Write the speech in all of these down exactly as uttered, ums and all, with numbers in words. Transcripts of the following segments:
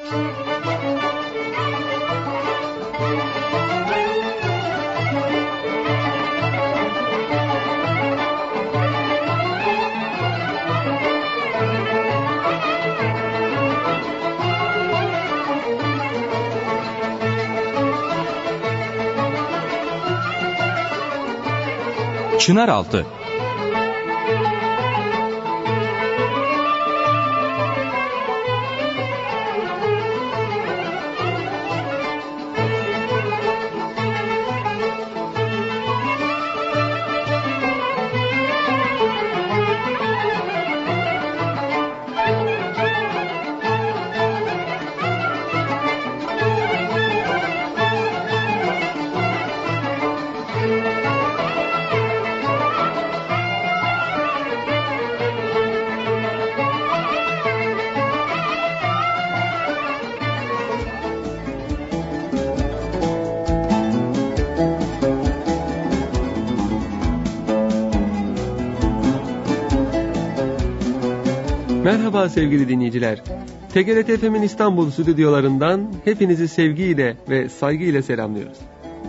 Çınaraltı. Merhaba sevgili dinleyiciler. T G R T F M'in İstanbul stüdyolarından hepinizi sevgiyle ve saygıyla selamlıyoruz.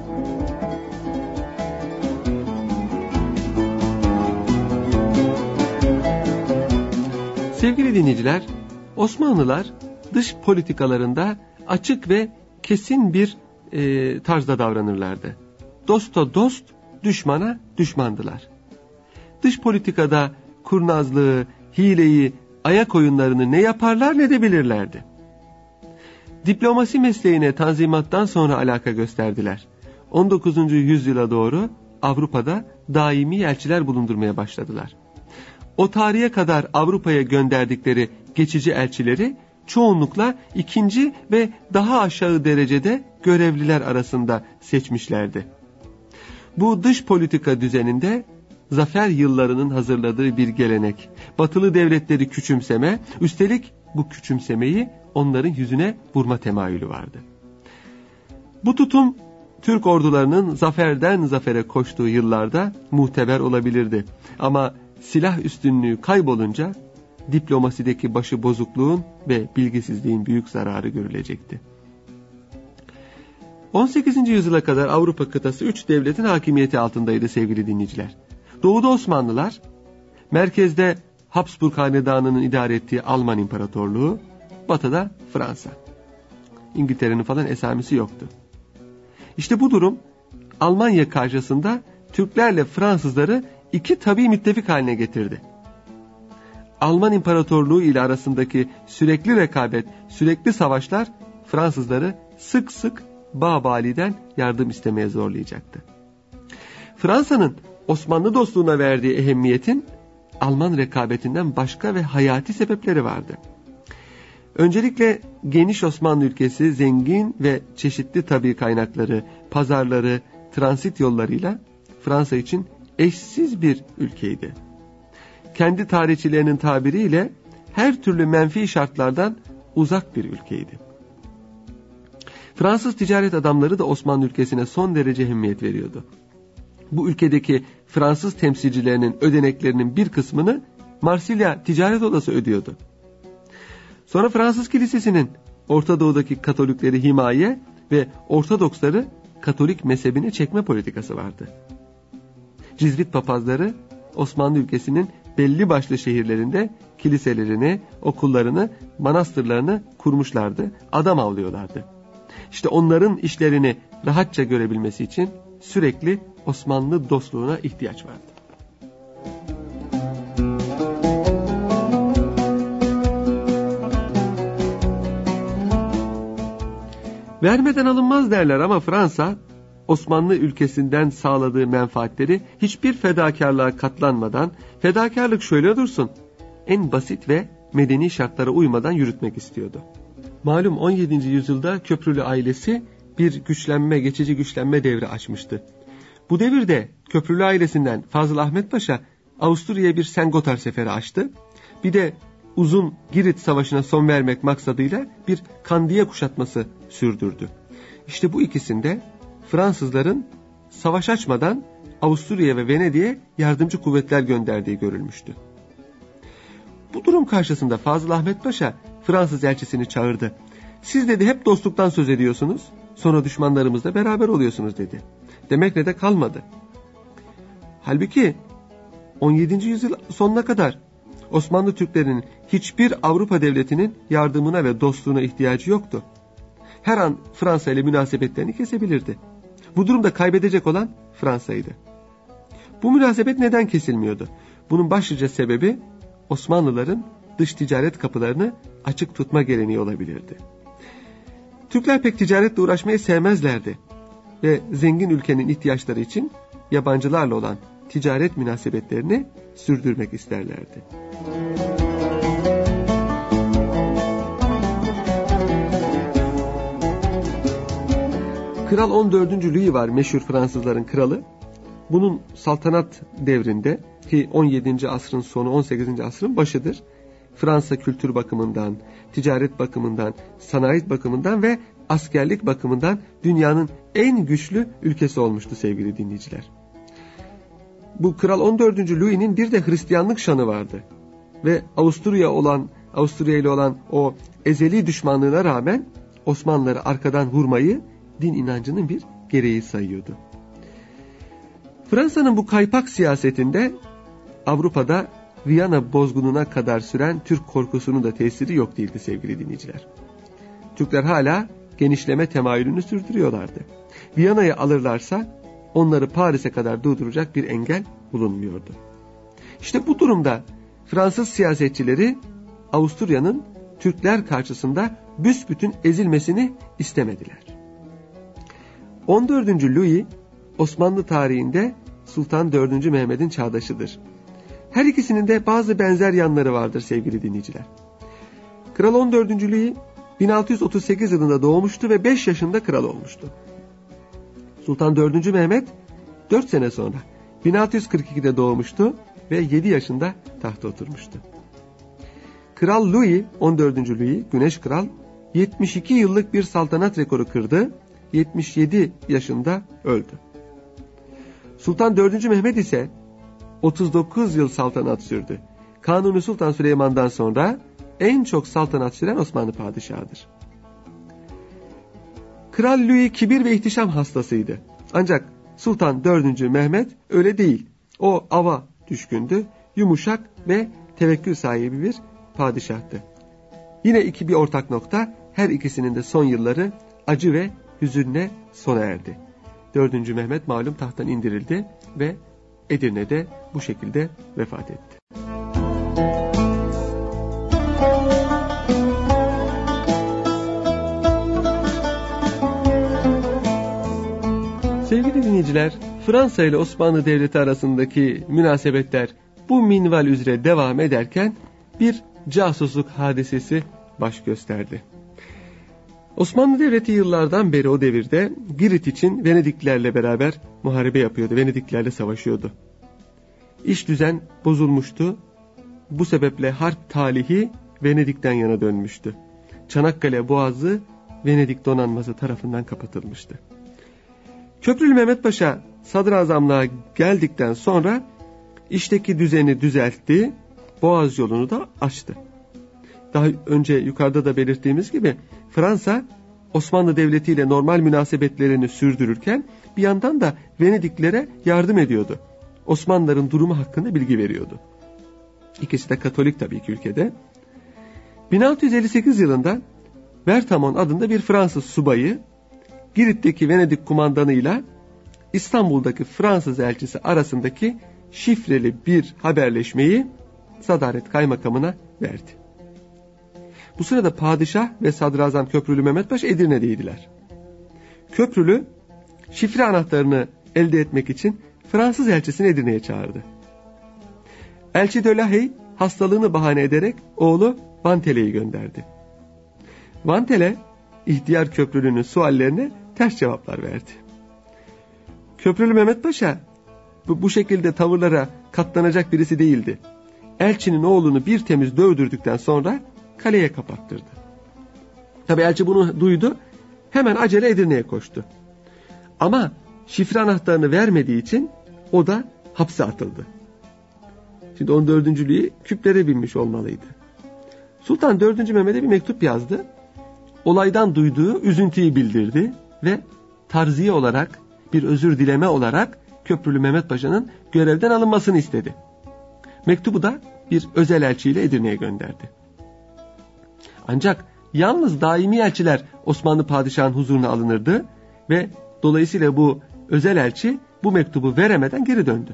Sevgili dinleyiciler, Osmanlılar dış politikalarında açık ve kesin bir e, tarzda davranırlardı. Dosta dost, düşmana düşmandılar. Dış politikada kurnazlığı, hileyi, ayak oyunlarını ne yaparlar ne de bilirlerdi. Diplomasi mesleğine Tanzimat'tan sonra alaka gösterdiler. on dokuzuncu yüzyıla doğru Avrupa'da daimi elçiler bulundurmaya başladılar. O tarihe kadar Avrupa'ya gönderdikleri geçici elçileri çoğunlukla ikinci ve daha aşağı derecede görevliler arasında seçmişlerdi. Bu dış politika düzeninde zafer yıllarının hazırladığı bir gelenek, batılı devletleri küçümseme, üstelik bu küçümsemeyi onların yüzüne vurma temayülü vardı. Bu tutum Türk ordularının zaferden zafere koştuğu yıllarda muteber olabilirdi. Ama silah üstünlüğü kaybolunca diplomasideki başıbozukluğun ve bilgisizliğin büyük zararı görülecekti. on sekizinci yüzyıla kadar Avrupa kıtası üç devletin hakimiyeti altındaydı sevgili dinleyiciler. Doğuda Osmanlılar, merkezde Habsburg Hanedanı'nın idare ettiği Alman İmparatorluğu, batıda Fransa. İngiltere'nin falan esamesi yoktu. İşte bu durum Almanya karşısında Türklerle Fransızları iki tabii müttefik haline getirdi. Alman İmparatorluğu ile arasındaki sürekli rekabet, sürekli savaşlar Fransızları sık sık Babali'den yardım istemeye zorlayacaktı. Fransa'nın Osmanlı dostluğuna verdiği ehemmiyetin Alman rekabetinden başka ve hayati sebepleri vardı. Öncelikle geniş Osmanlı ülkesi zengin ve çeşitli tabii kaynakları, pazarları, transit yollarıyla Fransa için eşsiz bir ülkeydi. Kendi tarihçilerinin tabiriyle her türlü menfi şartlardan uzak bir ülkeydi. Fransız ticaret adamları da Osmanlı ülkesine son derece ehemmiyet veriyordu. Bu ülkedeki Fransız temsilcilerinin ödeneklerinin bir kısmını Marsilya Ticaret Odası ödüyordu. Sonra Fransız Kilisesi'nin Orta Doğu'daki Katolikleri himaye ve Ortodoksları Katolik mezhebine çekme politikası vardı. Cizvit papazları Osmanlı ülkesinin belli başlı şehirlerinde kiliselerini, okullarını, manastırlarını kurmuşlardı, adam avlıyorlardı. İşte onların işlerini rahatça görebilmesi için sürekli Osmanlı dostluğuna ihtiyaç vardı. Vermeden alınmaz derler ama Fransa, Osmanlı ülkesinden sağladığı menfaatleri hiçbir fedakarlığa katlanmadan, fedakarlık şöyle dursun, en basit ve medeni şartlara uymadan yürütmek istiyordu. Malum on yedinci yüzyılda Köprülü ailesi bir güçlenme, geçici güçlenme devri açmıştı. Bu devirde Köprülü ailesinden Fazıl Ahmet Paşa Avusturya'ya bir Sengotar seferi açtı. Bir de uzun Girit Savaşı'na son vermek maksadıyla bir Kandiye kuşatması sürdürdü. İşte bu ikisinde Fransızların savaş açmadan Avusturya ve Venedik'e yardımcı kuvvetler gönderdiği görülmüştü. Bu durum karşısında Fazıl Ahmet Paşa Fransız elçisini çağırdı Siz dedi hep dostluktan söz ediyorsunuz, sonra düşmanlarımızla beraber oluyorsunuz dedi. Demekle de kalmadı. Halbuki on yedinci yüzyıl sonuna kadar Osmanlı Türklerinin hiçbir Avrupa devletinin yardımına ve dostluğuna ihtiyacı yoktu. Her an Fransa ile münasebetlerini kesebilirdi. Bu durumda kaybedecek olan Fransa'ydı. Bu münasebet neden kesilmiyordu? Bunun başlıca sebebi Osmanlıların dış ticaret kapılarını açık tutma geleneği olabilirdi. Türkler pek ticaretle uğraşmayı sevmezlerdi ve zengin ülkenin ihtiyaçları için yabancılarla olan ticaret münasebetlerini sürdürmek isterlerdi. Kral on dördüncü Louis var, meşhur Fransızların kralı. Bunun saltanat devrinde ki on yedinci asrın sonu on sekizinci asrın başıdır. Fransa kültür bakımından, ticaret bakımından, sanayi bakımından ve askerlik bakımından dünyanın en güçlü ülkesi olmuştu sevgili dinleyiciler. Bu Kral on dördüncü Louis'nin bir de Hristiyanlık şanı vardı. Ve Avusturya olan, Avusturya ile olan o ezeli düşmanlığına rağmen Osmanlıları arkadan vurmayı din inancının bir gereği sayıyordu. Fransa'nın bu kaypak siyasetinde Avrupa'da Viyana bozgununa kadar süren Türk korkusunun da tesiri yok değildi sevgili dinleyiciler. Türkler hala genişleme temayülünü sürdürüyorlardı. Viyana'yı alırlarsa onları Paris'e kadar durduracak bir engel bulunmuyordu. İşte bu durumda Fransız siyasetçileri Avusturya'nın Türkler karşısında büsbütün ezilmesini istemediler. on dördüncü Louis Osmanlı tarihinde Sultan dördüncü Mehmet'in çağdaşıdır. Her ikisinin de bazı benzer yanları vardır sevgili dinleyiciler. Kral on dördüncü Louis bin altı yüz otuz sekiz yılında doğmuştu ve beş yaşında kral olmuştu. Sultan dördüncü Mehmet dört sene sonra bin altı yüz kırk ikide doğmuştu ve yedi yaşında tahta oturmuştu. Kral Louis, on dördüncü Louis, Güneş Kral, yetmiş iki yıllık bir saltanat rekoru kırdı, yetmiş yedi yaşında öldü. Sultan dördüncü Mehmet ise otuz dokuz yıl saltanat sürdü. Kanuni Sultan Süleyman'dan sonra en çok saltanat süren Osmanlı padişahıdır. Kral Louis kibir ve ihtişam hastasıydı. Ancak Sultan dördüncü Mehmet öyle değil. O ava düşkündü, yumuşak ve tevekkül sahibi bir padişahtı. Yine iki bir ortak nokta, her ikisinin de son yılları acı ve hüzünle sona erdi. dördüncü Mehmet malum tahttan indirildi ve Edirne'de bu şekilde vefat etti. Sevgili dinleyiciler, Fransa ile Osmanlı Devleti arasındaki münasebetler bu minval üzere devam ederken bir casusluk hadisesi baş gösterdi. Osmanlı Devleti yıllardan beri o devirde Girit için Venediklilerle beraber muharebe yapıyordu. Venediklilerle savaşıyordu. İş düzen bozulmuştu. Bu sebeple harp talihi Venedik'ten yana dönmüştü. Çanakkale Boğazı Venedik donanması tarafından kapatılmıştı. Köprülü Mehmet Paşa sadrazamlığa geldikten sonra işteki düzeni düzeltti, Boğaz yolunu da açtı. Daha önce yukarıda da belirttiğimiz gibi Fransa Osmanlı Devleti ile normal münasebetlerini sürdürürken bir yandan da Venediklilere yardım ediyordu. Osmanlıların durumu hakkında bilgi veriyordu. İkisi de Katolik tabii ki ülkede. bin altı yüz elli sekiz yılında Vertamon adında bir Fransız subayı Girit'teki Venedik kumandanıyla İstanbul'daki Fransız elçisi arasındaki şifreli bir haberleşmeyi Sadaret Kaymakamına verdi. Bu sırada padişah ve sadrazam Köprülü Mehmet Paşa Edirne'deydiler. Köprülü şifre anahtarını elde etmek için Fransız elçisini Edirne'ye çağırdı. Elçi de Lahey hastalığını bahane ederek oğlu Vantele'yi gönderdi. Vantele ihtiyar Köprülü'nün suallerine ters cevaplar verdi. Köprülü Mehmet Paşa bu, bu şekilde tavırlara katlanacak birisi değildi. Elçinin oğlunu bir temiz dövdürdükten sonra kaleye kapattırdı. Tabii elçi bunu duydu, hemen acele Edirne'ye koştu. Ama şifre anahtarını vermediği için o da hapse atıldı. Şimdi on dördüncü Louis küplere binmiş olmalıydı. Sultan dördüncü Mehmet'e bir mektup yazdı. olaydan duyduğu üzüntüyü bildirdi ve tarziye olarak, bir özür dileme olarak Köprülü Mehmet Paşa'nın görevden alınmasını istedi. Mektubu da bir özel elçiyle Edirne'ye gönderdi. Ancak yalnız daimi elçiler Osmanlı padişahının huzuruna alınırdı ve dolayısıyla bu özel elçi bu mektubu veremeden geri döndü.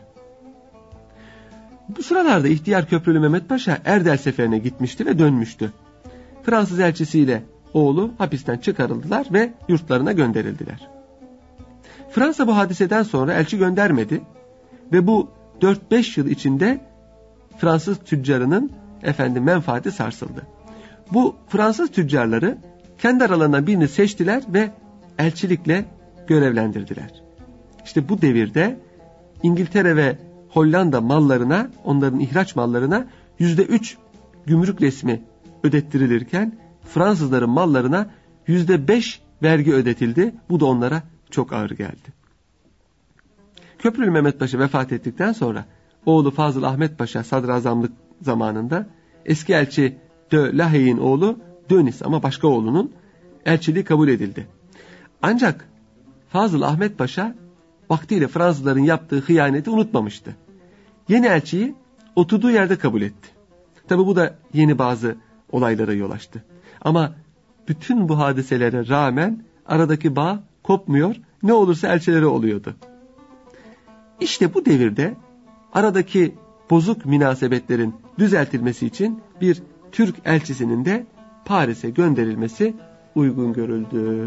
Bu sıralarda ihtiyar Köprülü Mehmet Paşa Erdel seferine gitmişti ve dönmüştü. Fransız elçisiyle oğlu hapisten çıkarıldılar ve yurtlarına gönderildiler. Fransa bu hadiseden sonra elçi göndermedi ve bu dört beş yıl içinde Fransız tüccarının efendim menfaati sarsıldı. Bu Fransız tüccarları kendi aralarından birini seçtiler ve elçilikle görevlendirdiler. İşte bu devirde İngiltere ve Hollanda mallarına, onların ihraç mallarına yüzde üç gümrük resmi ödettirilirken Fransızların mallarına yüzde beş vergi ödetildi. Bu da onlara çok ağır geldi. Köprülü Mehmet Paşa vefat ettikten sonra oğlu Fazıl Ahmet Paşa sadrazamlık zamanında eski elçi de Lahey'in oğlu Dönis ama başka oğlunun elçiliği kabul edildi. Ancak Fazıl Ahmet Paşa vaktiyle Fransızların yaptığı hıyaneti unutmamıştı. Yeni elçiyi oturduğu yerde kabul etti. Tabi bu da yeni bazı olaylara yol açtı. Ama bütün bu hadiselere rağmen aradaki bağ kopmuyor, ne olursa elçileri oluyordu. İşte bu devirde aradaki bozuk münasebetlerin düzeltilmesi için bir Türk elçisinin de Paris'e gönderilmesi uygun görüldü.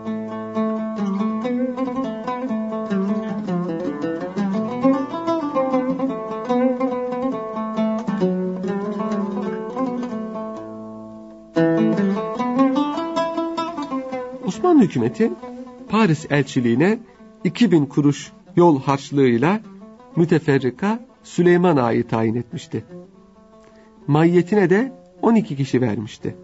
Osmanlı hükümeti Paris elçiliğine iki bin kuruş yol harçlığıyla müteferrika Süleyman Ağa'yı tayin etmişti. Maiyetine de on iki kişi vermişti.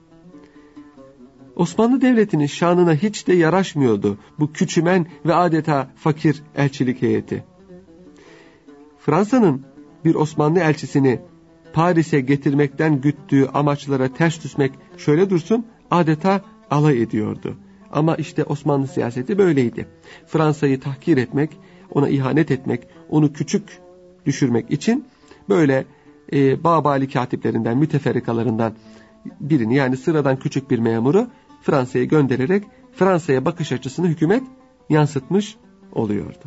Osmanlı Devleti'nin şanına hiç de yaraşmıyordu bu küçümen ve adeta fakir elçilik heyeti. Fransa'nın bir Osmanlı elçisini Paris'e getirmekten güttüğü amaçlara ters düşmek şöyle dursun adeta alay ediyordu. Ama işte Osmanlı siyaseti böyleydi. Fransa'yı tahkir etmek, ona ihanet etmek, onu küçük düşürmek için böyle e, Babali katiplerinden, müteferrikalarından birini yani sıradan küçük bir memuru Fransa'ya göndererek Fransa'ya bakış açısını hükümet yansıtmış oluyordu.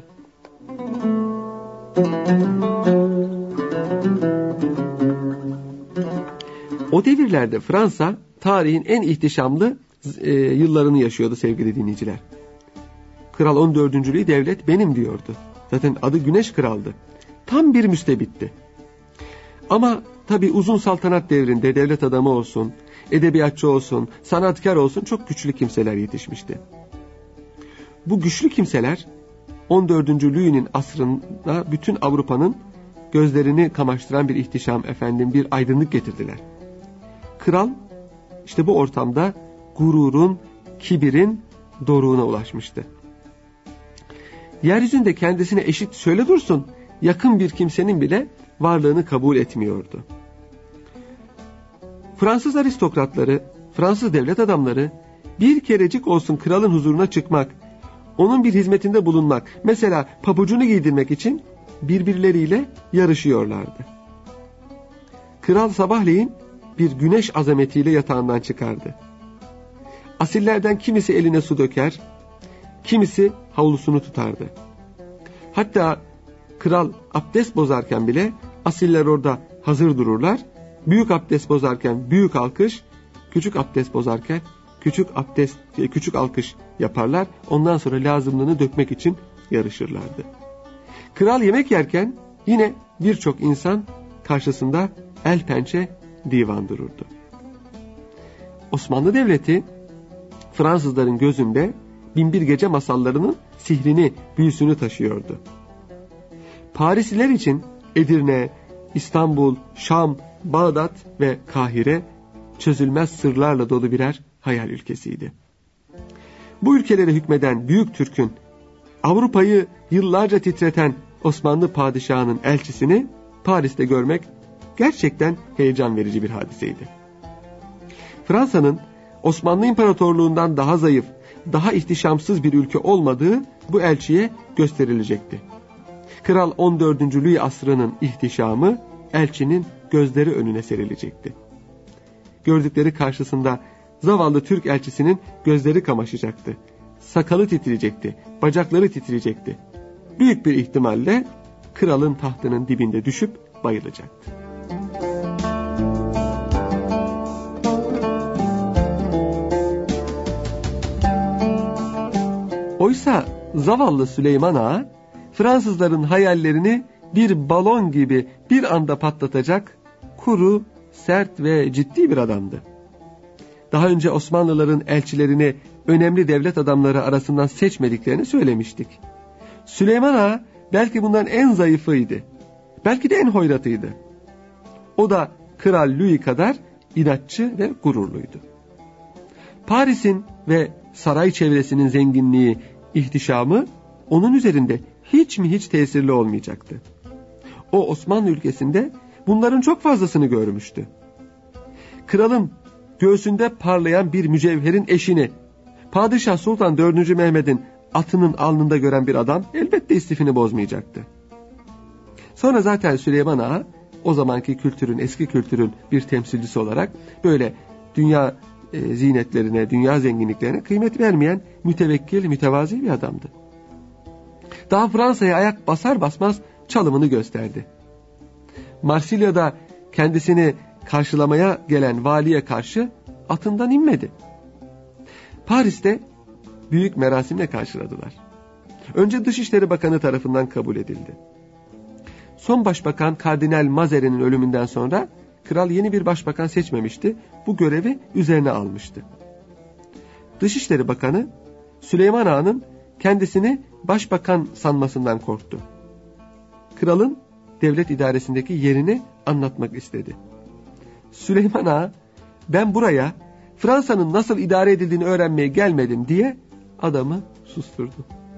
O devirlerde Fransa tarihin en ihtişamlı e, yıllarını yaşıyordu sevgili dinleyiciler. Kral on dördüncü devlet benim diyordu. Zaten adı Güneş Kral'dı. Tam bir müstebitti. Ama tabii uzun saltanat devrinde devlet adamı olsun, edebiyatçı olsun, sanatkar olsun çok güçlü kimseler yetişmişti. Bu güçlü kimseler on dördüncü Louis'nin asrında bütün Avrupa'nın gözlerini kamaştıran bir ihtişam efendim bir aydınlık getirdiler. Kral işte bu ortamda gururun, kibirin doruğuna ulaşmıştı. Yeryüzünde kendisine eşit şöyle dursun, yakın bir kimsenin bile varlığını kabul etmiyordu. Fransız aristokratları, Fransız devlet adamları bir kerecik olsun kralın huzuruna çıkmak, onun bir hizmetinde bulunmak, mesela pabucunu giydirmek için birbirleriyle yarışıyorlardı. Kral sabahleyin bir güneş azametiyle yatağından çıkardı. Asillerden kimisi eline su döker, kimisi havlusunu tutardı. Hatta kral abdest bozarken bile asiller orada hazır dururlar. Büyük abdest bozarken büyük alkış, küçük abdest bozarken küçük abdest, küçük alkış yaparlar. Ondan sonra lazımlığını dökmek için yarışırlardı. Kral yemek yerken yine birçok insan karşısında el pençe divan dururdu. Osmanlı Devleti Fransızların gözünde Binbir Gece masallarının sihrini, büyüsünü taşıyordu. Parisliler için Edirne, İstanbul, Şam, Bağdat ve Kahire çözülmez sırlarla dolu birer hayal ülkesiydi. Bu ülkelere hükmeden Büyük Türk'ün Avrupa'yı yıllarca titreten Osmanlı padişahının elçisini Paris'te görmek gerçekten heyecan verici bir hadiseydi. Fransa'nın Osmanlı İmparatorluğundan daha zayıf, daha ihtişamsız bir ülke olmadığı bu elçiye gösterilecekti. Kral on dördüncü Louis asrının ihtişamı elçinin gözleri önüne serilecekti. Gördükleri karşısında zavallı Türk elçisinin gözleri kamaşacaktı. Sakalı titreyecekti, bacakları titreyecekti. Büyük bir ihtimalle kralın tahtının dibinde düşüp bayılacaktı. Oysa zavallı Süleyman Ağa, Fransızların hayallerini bir balon gibi bir anda patlatacak kuru, sert ve ciddi bir adamdı. Daha önce Osmanlıların elçilerini önemli devlet adamları arasından seçmediklerini söylemiştik. Süleyman Ağa belki bundan en zayıfıydı. Belki de en hoyratıydı. O da Kral Louis kadar inatçı ve gururluydu. Paris'in ve saray çevresinin zenginliği, ihtişamı onun üzerinde hiç mi hiç tesirli olmayacaktı. O Osmanlı ülkesinde bunların çok fazlasını görmüştü. Kralın göğsünde parlayan bir mücevherin eşini, Padişah Sultan dördüncü Mehmet'in atının alnında gören bir adam elbette istifini bozmayacaktı. Sonra zaten Süleyman Ağa o zamanki kültürün, eski kültürün bir temsilcisi olarak böyle dünya e, zinetlerine, dünya zenginliklerine kıymet vermeyen mütevekkil, mütevazi bir adamdı. Daha Fransa'ya ayak basar basmaz çalımını gösterdi. Marsilya'da kendisini karşılamaya gelen valiye karşı atından inmedi. Paris'te büyük merasimle karşıladılar. Önce Dışişleri Bakanı tarafından kabul edildi. Son başbakan Kardinal Mazarin'in ölümünden sonra kral yeni bir başbakan seçmemişti. Bu görevi üzerine almıştı. Dışişleri Bakanı Süleyman Ağa'nın kendisini başbakan sanmasından korktu. Kralın devlet idaresindeki yerini anlatmak istedi. Süleyman Ağa, ben buraya Fransa'nın nasıl idare edildiğini öğrenmeye gelmedim diye adamı susturdu.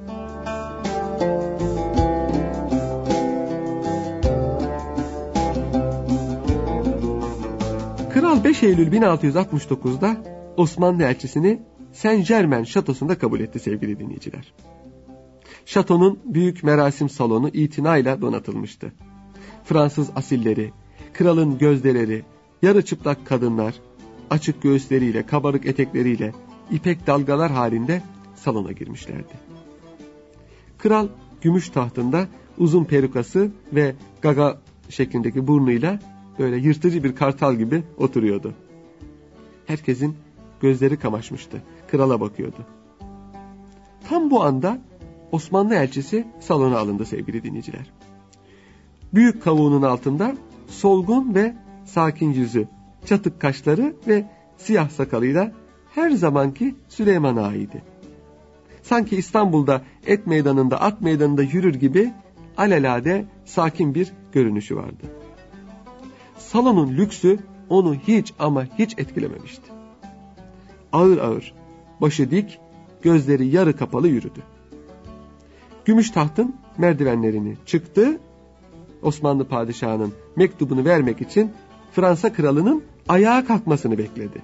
Kral beş Eylül bin altı yüz altmış dokuz'da Osmanlı elçisini Saint Germain şatosunda kabul etti sevgili dinleyiciler. Şatonun büyük merasim salonu itinayla donatılmıştı. Fransız asilleri, kralın gözdeleri, yarı çıplak kadınlar, açık göğüsleriyle, kabarık etekleriyle, ipek dalgalar halinde salona girmişlerdi. Kral gümüş tahtında uzun perukası ve gaga şeklindeki burnuyla böyle yırtıcı bir kartal gibi oturuyordu. Herkesin gözleri kamaşmıştı. Krala bakıyordu. Tam bu anda Osmanlı elçisi salona alındı sevgili dinleyiciler. Büyük kavuğunun altında solgun ve sakin yüzü, çatık kaşları ve siyah sakalıyla her zamanki Süleyman Ağa'ydı. Sanki İstanbul'da et meydanında, at meydanında yürür gibi alelade sakin bir görünüşü vardı. Salonun lüksü onu hiç ama hiç etkilememişti. Ağır ağır, başı dik, gözleri yarı kapalı yürüdü. Gümüş tahtın merdivenlerini çıktı. Osmanlı padişahının mektubunu vermek için Fransa kralının ayağa kalkmasını bekledi.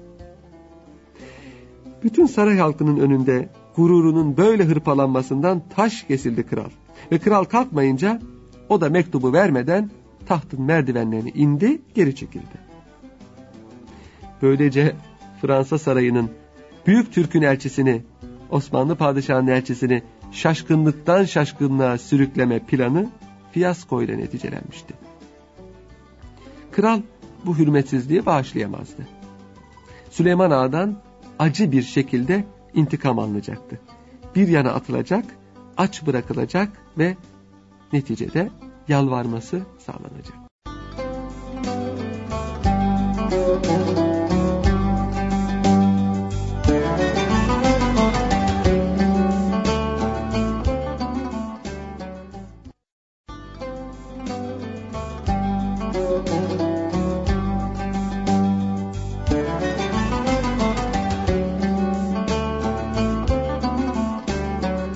Bütün saray halkının önünde gururunun böyle hırpalanmasından taş kesildi kral. Ve kral kalkmayınca o da mektubu vermeden tahtın merdivenlerini indi, geri çekildi. Böylece Fransa sarayının büyük Türk'ün elçisini, Osmanlı padişahının elçisini şaşkınlıktan şaşkınlığa sürükleme planı fiyaskoyla neticelenmişti. Kral bu hürmetsizliği bağışlayamazdı. Süleyman Ağa'dan acı bir şekilde intikam alınacaktı. Bir yana atılacak, aç bırakılacak ve neticede yalvarması sağlanacak.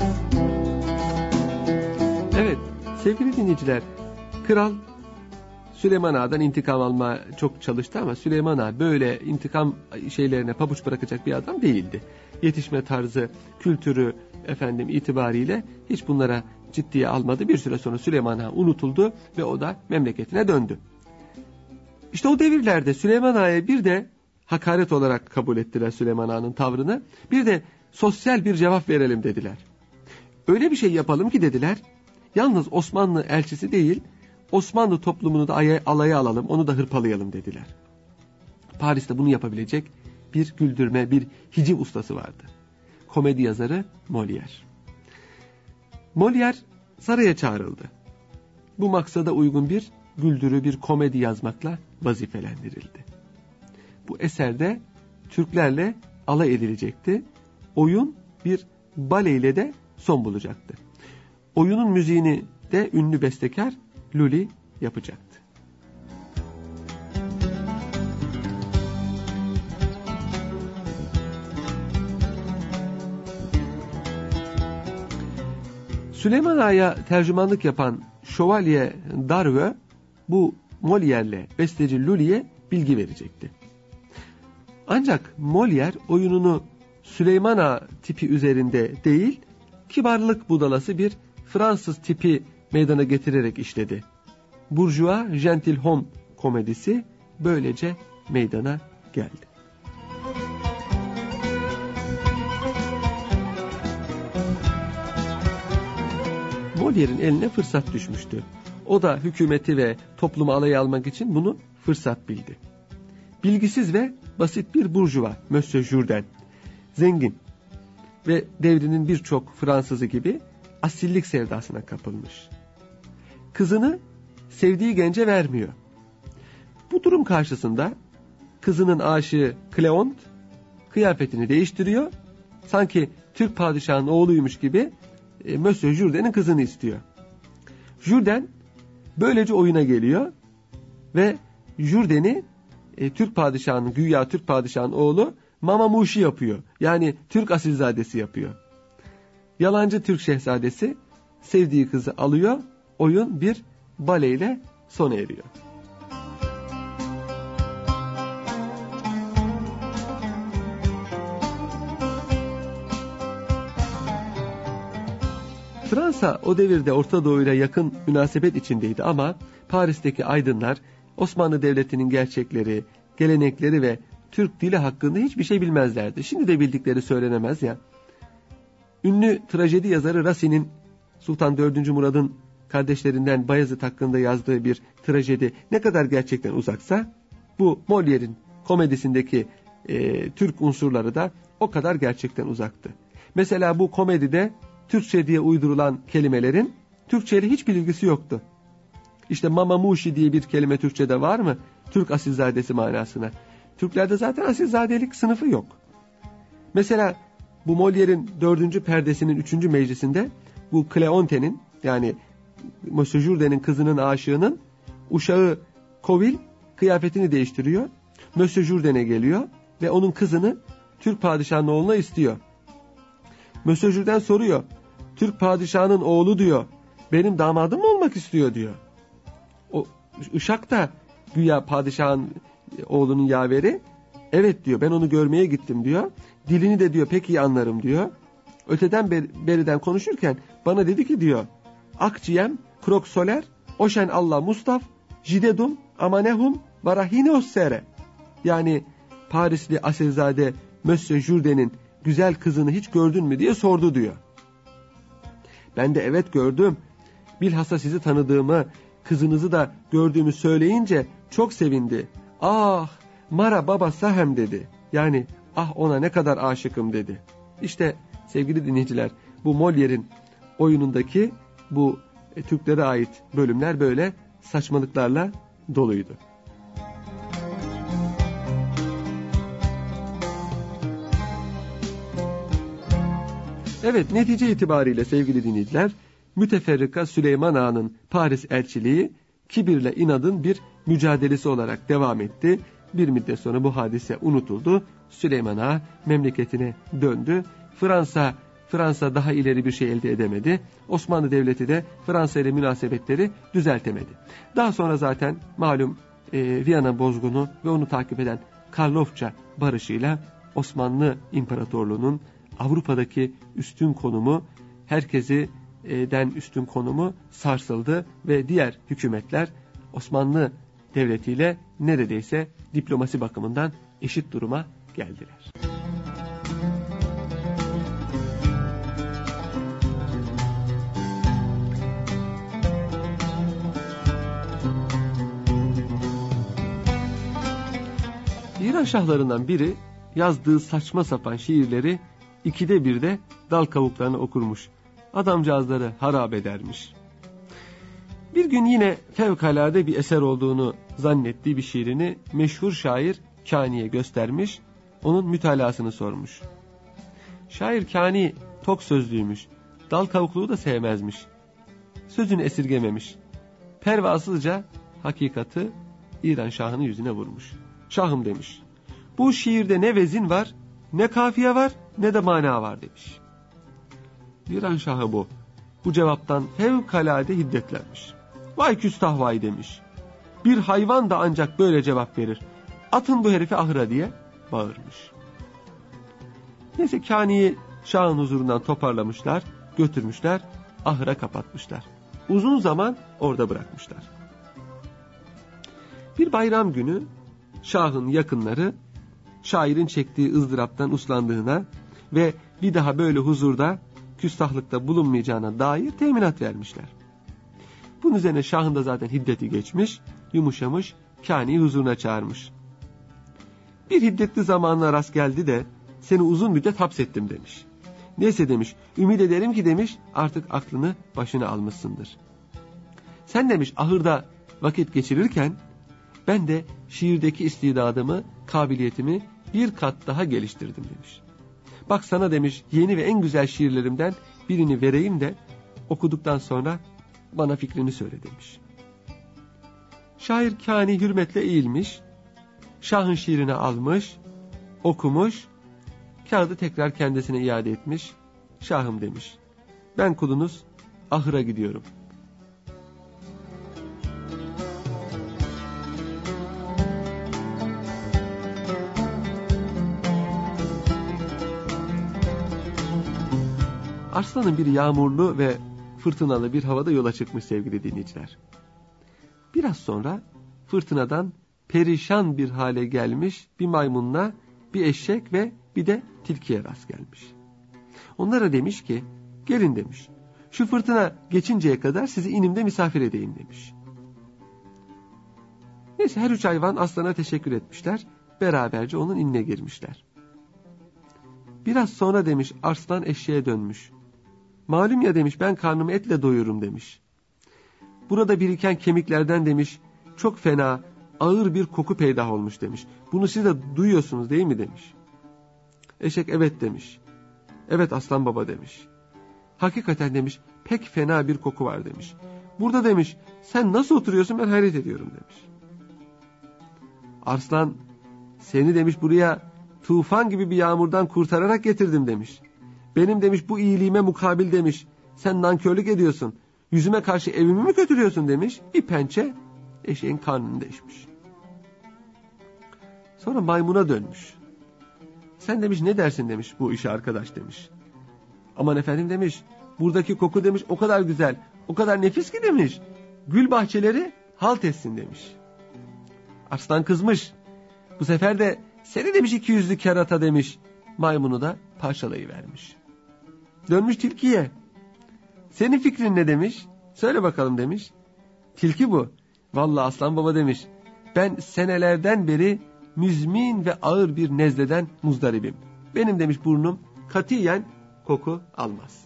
Evet sevgili dinleyiciler, kral Süleyman Ağa'dan intikam alma çok çalıştı ama Süleyman Ağa böyle intikam şeylerine pabuç bırakacak bir adam değildi. Yetişme tarzı, kültürü efendim itibariyle hiç bunlara ciddiye almadı. Bir süre sonra Süleyman Ağa unutuldu ve o da memleketine döndü. İşte o devirlerde Süleyman Ağa'ya bir de hakaret olarak kabul ettiler Süleyman Ağa'nın tavrını. Bir de sosyal bir cevap verelim dediler. Öyle bir şey yapalım ki dediler, yalnız Osmanlı elçisi değil, Osmanlı toplumunu da alaya alalım, onu da hırpalayalım dediler. Paris'te bunu yapabilecek bir güldürme, bir hiciv ustası vardı. Komedi yazarı Molière. Molière saraya çağrıldı. Bu maksada uygun bir güldürü, bir komedi yazmakla vazifelendirildi. Bu eserde Türklerle alay edilecekti. Oyun bir baleyle de son bulacaktı. Oyunun müziğini de ünlü bestekar Lully yapacaktı. Süleyman Ağa'ya tercümanlık yapan Şövalye Darveux bu Molière'le besteci Lully'ye bilgi verecekti. Ancak Molière oyununu Süleyman Ağa tipi üzerinde değil, kibarlık budalası bir Fransız tipi meydana getirerek işledi. Bourgeois gentilhomme komedisi böylece meydana geldi. Molière'in eline fırsat düşmüştü. O da hükümeti ve toplumu alaya almak için bunu fırsat bildi. Bilgisiz ve basit bir burjuva, Monsieur Jourdain, zengin ve devrinin birçok Fransızı gibi asillik sevdasına kapılmış. Kızını sevdiği gence vermiyor. Bu durum karşısında kızının aşığı Cléante kıyafetini değiştiriyor. Sanki Türk padişahının oğluymuş gibi e, Monsieur Jourdain'in kızını istiyor. Jourdain böylece oyuna geliyor ve Jourdain'i e, Türk padişahının, güya Türk padişahının oğlu Mamamuşi yapıyor. Yani Türk asilzadesi yapıyor. Yalancı Türk şehzadesi sevdiği kızı alıyor. Oyun bir baleyle sona eriyor. Fransa o devirde Orta Doğu'yla yakın münasebet içindeydi ama Paris'teki aydınlar Osmanlı Devleti'nin gerçekleri, gelenekleri ve Türk dili hakkında hiçbir şey bilmezlerdi. Şimdi de bildikleri söylenemez ya. Ünlü trajedi yazarı Racine'in Sultan dördüncü Murad'ın kardeşlerinden Bayezid hakkında yazdığı bir trajedi ne kadar gerçekten uzaksa, bu Molière'in komedisindeki e, Türk unsurları da o kadar gerçekten uzaktı. Mesela bu komedide Türkçe diye uydurulan kelimelerin Türkçe ile hiçbir ilgisi yoktu. İşte Mamamuşi diye bir kelime Türkçe'de var mı? Türk asilzadesi manasına. Türklerde zaten asilzadelik sınıfı yok. Mesela bu Molière'in dördüncü perdesinin üçüncü meclisinde bu Cléante'nin, yani Monsieur Jourdain'in kızının aşığının uşağı Kovil kıyafetini değiştiriyor. Monsieur Jourdain'e geliyor ve onun kızını Türk padişahının oğluna istiyor. Monsieur Jourdain soruyor. Türk padişahının oğlu diyor, benim damadım mı olmak istiyor diyor. O uşak da güya padişahın oğlunun yaveri. Evet diyor, ben onu görmeye gittim diyor. Dilini de diyor pek iyi anlarım diyor. Öteden beriden konuşurken bana dedi ki diyor, akciyem, krok soler, oşen Allah Mustaf, jidedum, amanehum, varahineos sere. Yani Parisli asilzade Monsieur Jourdain'in güzel kızını hiç gördün mü diye sordu diyor. Ben de evet gördüm. Bilhassa sizi tanıdığımı, kızınızı da gördüğümü söyleyince çok sevindi. Ah, mara baba sahem dedi. Yani ah ona ne kadar aşıkım dedi. İşte sevgili dinleyiciler, bu Molière'in oyunundaki bu e, Türklere ait bölümler böyle saçmalıklarla doluydu. Evet, netice itibariyle sevgili dinleyiciler, müteferrika Süleyman Ağa'nın Paris elçiliği kibirle inadın bir mücadelesi olarak devam etti. Bir müddet sonra bu hadise unutuldu. Süleyman Ağa memleketine döndü. Fransa Fransa daha ileri bir şey elde edemedi. Osmanlı Devleti de Fransa ile münasebetleri düzeltemedi. Daha sonra zaten malum e, Viyana bozgunu ve onu takip eden Karlofça barışıyla Osmanlı İmparatorluğu'nun Avrupa'daki üstün konumu, herkesi den üstün konumu sarsıldı ve diğer hükümetler Osmanlı Devleti ile neredeyse diplomasi bakımından eşit duruma geldiler. İran şahlarından biri yazdığı saçma sapan şiirleri ikide birde dal kavuklarına okurmuş. Adamcağızları harap edermiş. Bir gün yine fevkalade bir eser olduğunu zannettiği bir şiirini meşhur şair Kani'ye göstermiş, onun mütalasını sormuş. Şair Kani tok sözlüymüş, dal kavukluğu da sevmezmiş. Sözünü esirgememiş. Pervasızca hakikati İran şahının yüzüne vurmuş. Şahım demiş, bu şiirde ne vezin var, ne kafiye var, ne de mana var demiş. İran şahı bu. Bu cevaptan fevkalade hiddetlenmiş. Vay küstah vay demiş. Bir hayvan da ancak böyle cevap verir. Atın bu herifi ahıra diye bağırmış. Neyse Kani'yi şahın huzurundan toparlamışlar, götürmüşler, ahıra kapatmışlar. Uzun zaman orada bırakmışlar. Bir bayram günü şahın yakınları şairin çektiği ızdıraptan uslandığına ve bir daha böyle huzurda küstahlıkta bulunmayacağına dair teminat vermişler. Bunun üzerine şahın da zaten hiddeti geçmiş, yumuşamış, Kani'yi huzuruna çağırmış. Bir hiddetli zamanına rast geldi de seni uzun müddet hapsettim demiş. Neyse demiş, ümit ederim ki demiş artık aklını başına almışsındır. Sen demiş ahırda vakit geçirirken ben de şiirdeki istidadımı, kabiliyetimi bir kat daha geliştirdim demiş. Bak sana demiş yeni ve en güzel şiirlerimden birini vereyim de okuduktan sonra bana fikrini söyle demiş. Şair Kani hürmetle eğilmiş, şahın şiirini almış, okumuş, kağıdı tekrar kendisine iade etmiş. Şahım demiş, ben kulunuz ahıra gidiyorum. Arslan'ın bir yağmurlu ve fırtınalı bir havada yola çıkmış sevgili dinleyiciler. Biraz sonra fırtınadan perişan bir hale gelmiş bir maymunla bir eşek ve bir de tilkiye rast gelmiş. Onlara demiş ki gelin demiş, şu fırtına geçinceye kadar sizi inimde misafir edeyim demiş. Neyse her üç hayvan aslana teşekkür etmişler, beraberce onun inine girmişler. Biraz sonra demiş arslan eşeğe dönmüş. Malum ya demiş ben karnımı etle doyururum demiş. Burada biriken kemiklerden demiş çok fena ağır bir koku peydah olmuş demiş. Bunu siz de duyuyorsunuz değil mi demiş. Eşek evet demiş. Evet aslan baba demiş. Hakikaten demiş pek fena bir koku var demiş. Burada demiş sen nasıl oturuyorsun ben hayret ediyorum demiş. Arslan seni demiş buraya tufan gibi bir yağmurdan kurtararak getirdim demiş. Benim demiş bu iyiliğime mukabil demiş sen nankörlük ediyorsun. Yüzüme karşı evimi mi kötülüyorsun demiş. Bir pençe eşeğin karnını deşmiş. Sonra maymuna dönmüş. Sen demiş ne dersin demiş bu işe arkadaş demiş. Aman efendim demiş buradaki koku demiş o kadar güzel, o kadar nefis ki demiş. Gül bahçeleri halt etsin demiş. Arslan kızmış. Bu sefer de seni demiş iki yüzlü kerata demiş. Maymunu da parçalayıvermiş. Dönmüş tilkiye. Senin fikrin ne demiş? Söyle bakalım demiş. Tilki bu. Vallahi aslan baba demiş. Ben senelerden beri müzmin ve ağır bir nezleden muzdaribim. Benim demiş burnum katiyen koku almaz.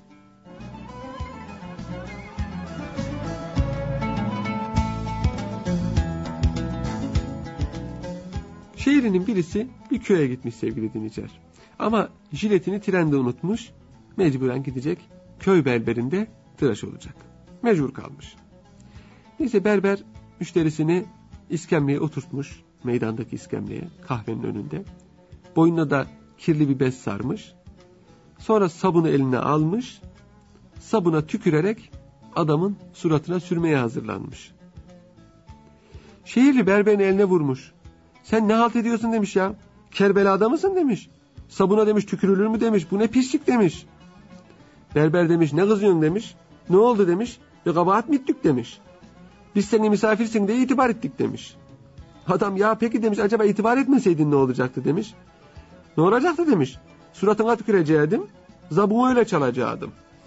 Şehrinin birisi bir köye gitmiş sevgili dinleyiciler. Ama jiletini trende unutmuş. Mecburen gidecek. Köy berberinde tıraş olacak. Mecbur kalmış. Neyse berber müşterisini iskemleye oturtmuş. Meydandaki iskemleye kahvenin önünde. Boynuna da kirli bir bez sarmış. Sonra sabunu eline almış, sabuna tükürerek adamın suratına sürmeye hazırlanmış. Şehirli berberin eline vurmuş. Sen ne halt ediyorsun demiş ya. Kerbela'da mısın demiş. Sabuna demiş tükürülür mü demiş. Bu ne pislik demiş. Berber demiş ne kızıyorsun demiş. Ne oldu demiş. Bir kabahat mi ettik demiş. Biz seni misafirsin diye itibar ettik demiş. Adam ya peki demiş acaba itibar etmeseydin ne olacaktı demiş. Ne olacaktı demiş. Suratına tükürecektim. Zabunu öyle çalacaktım.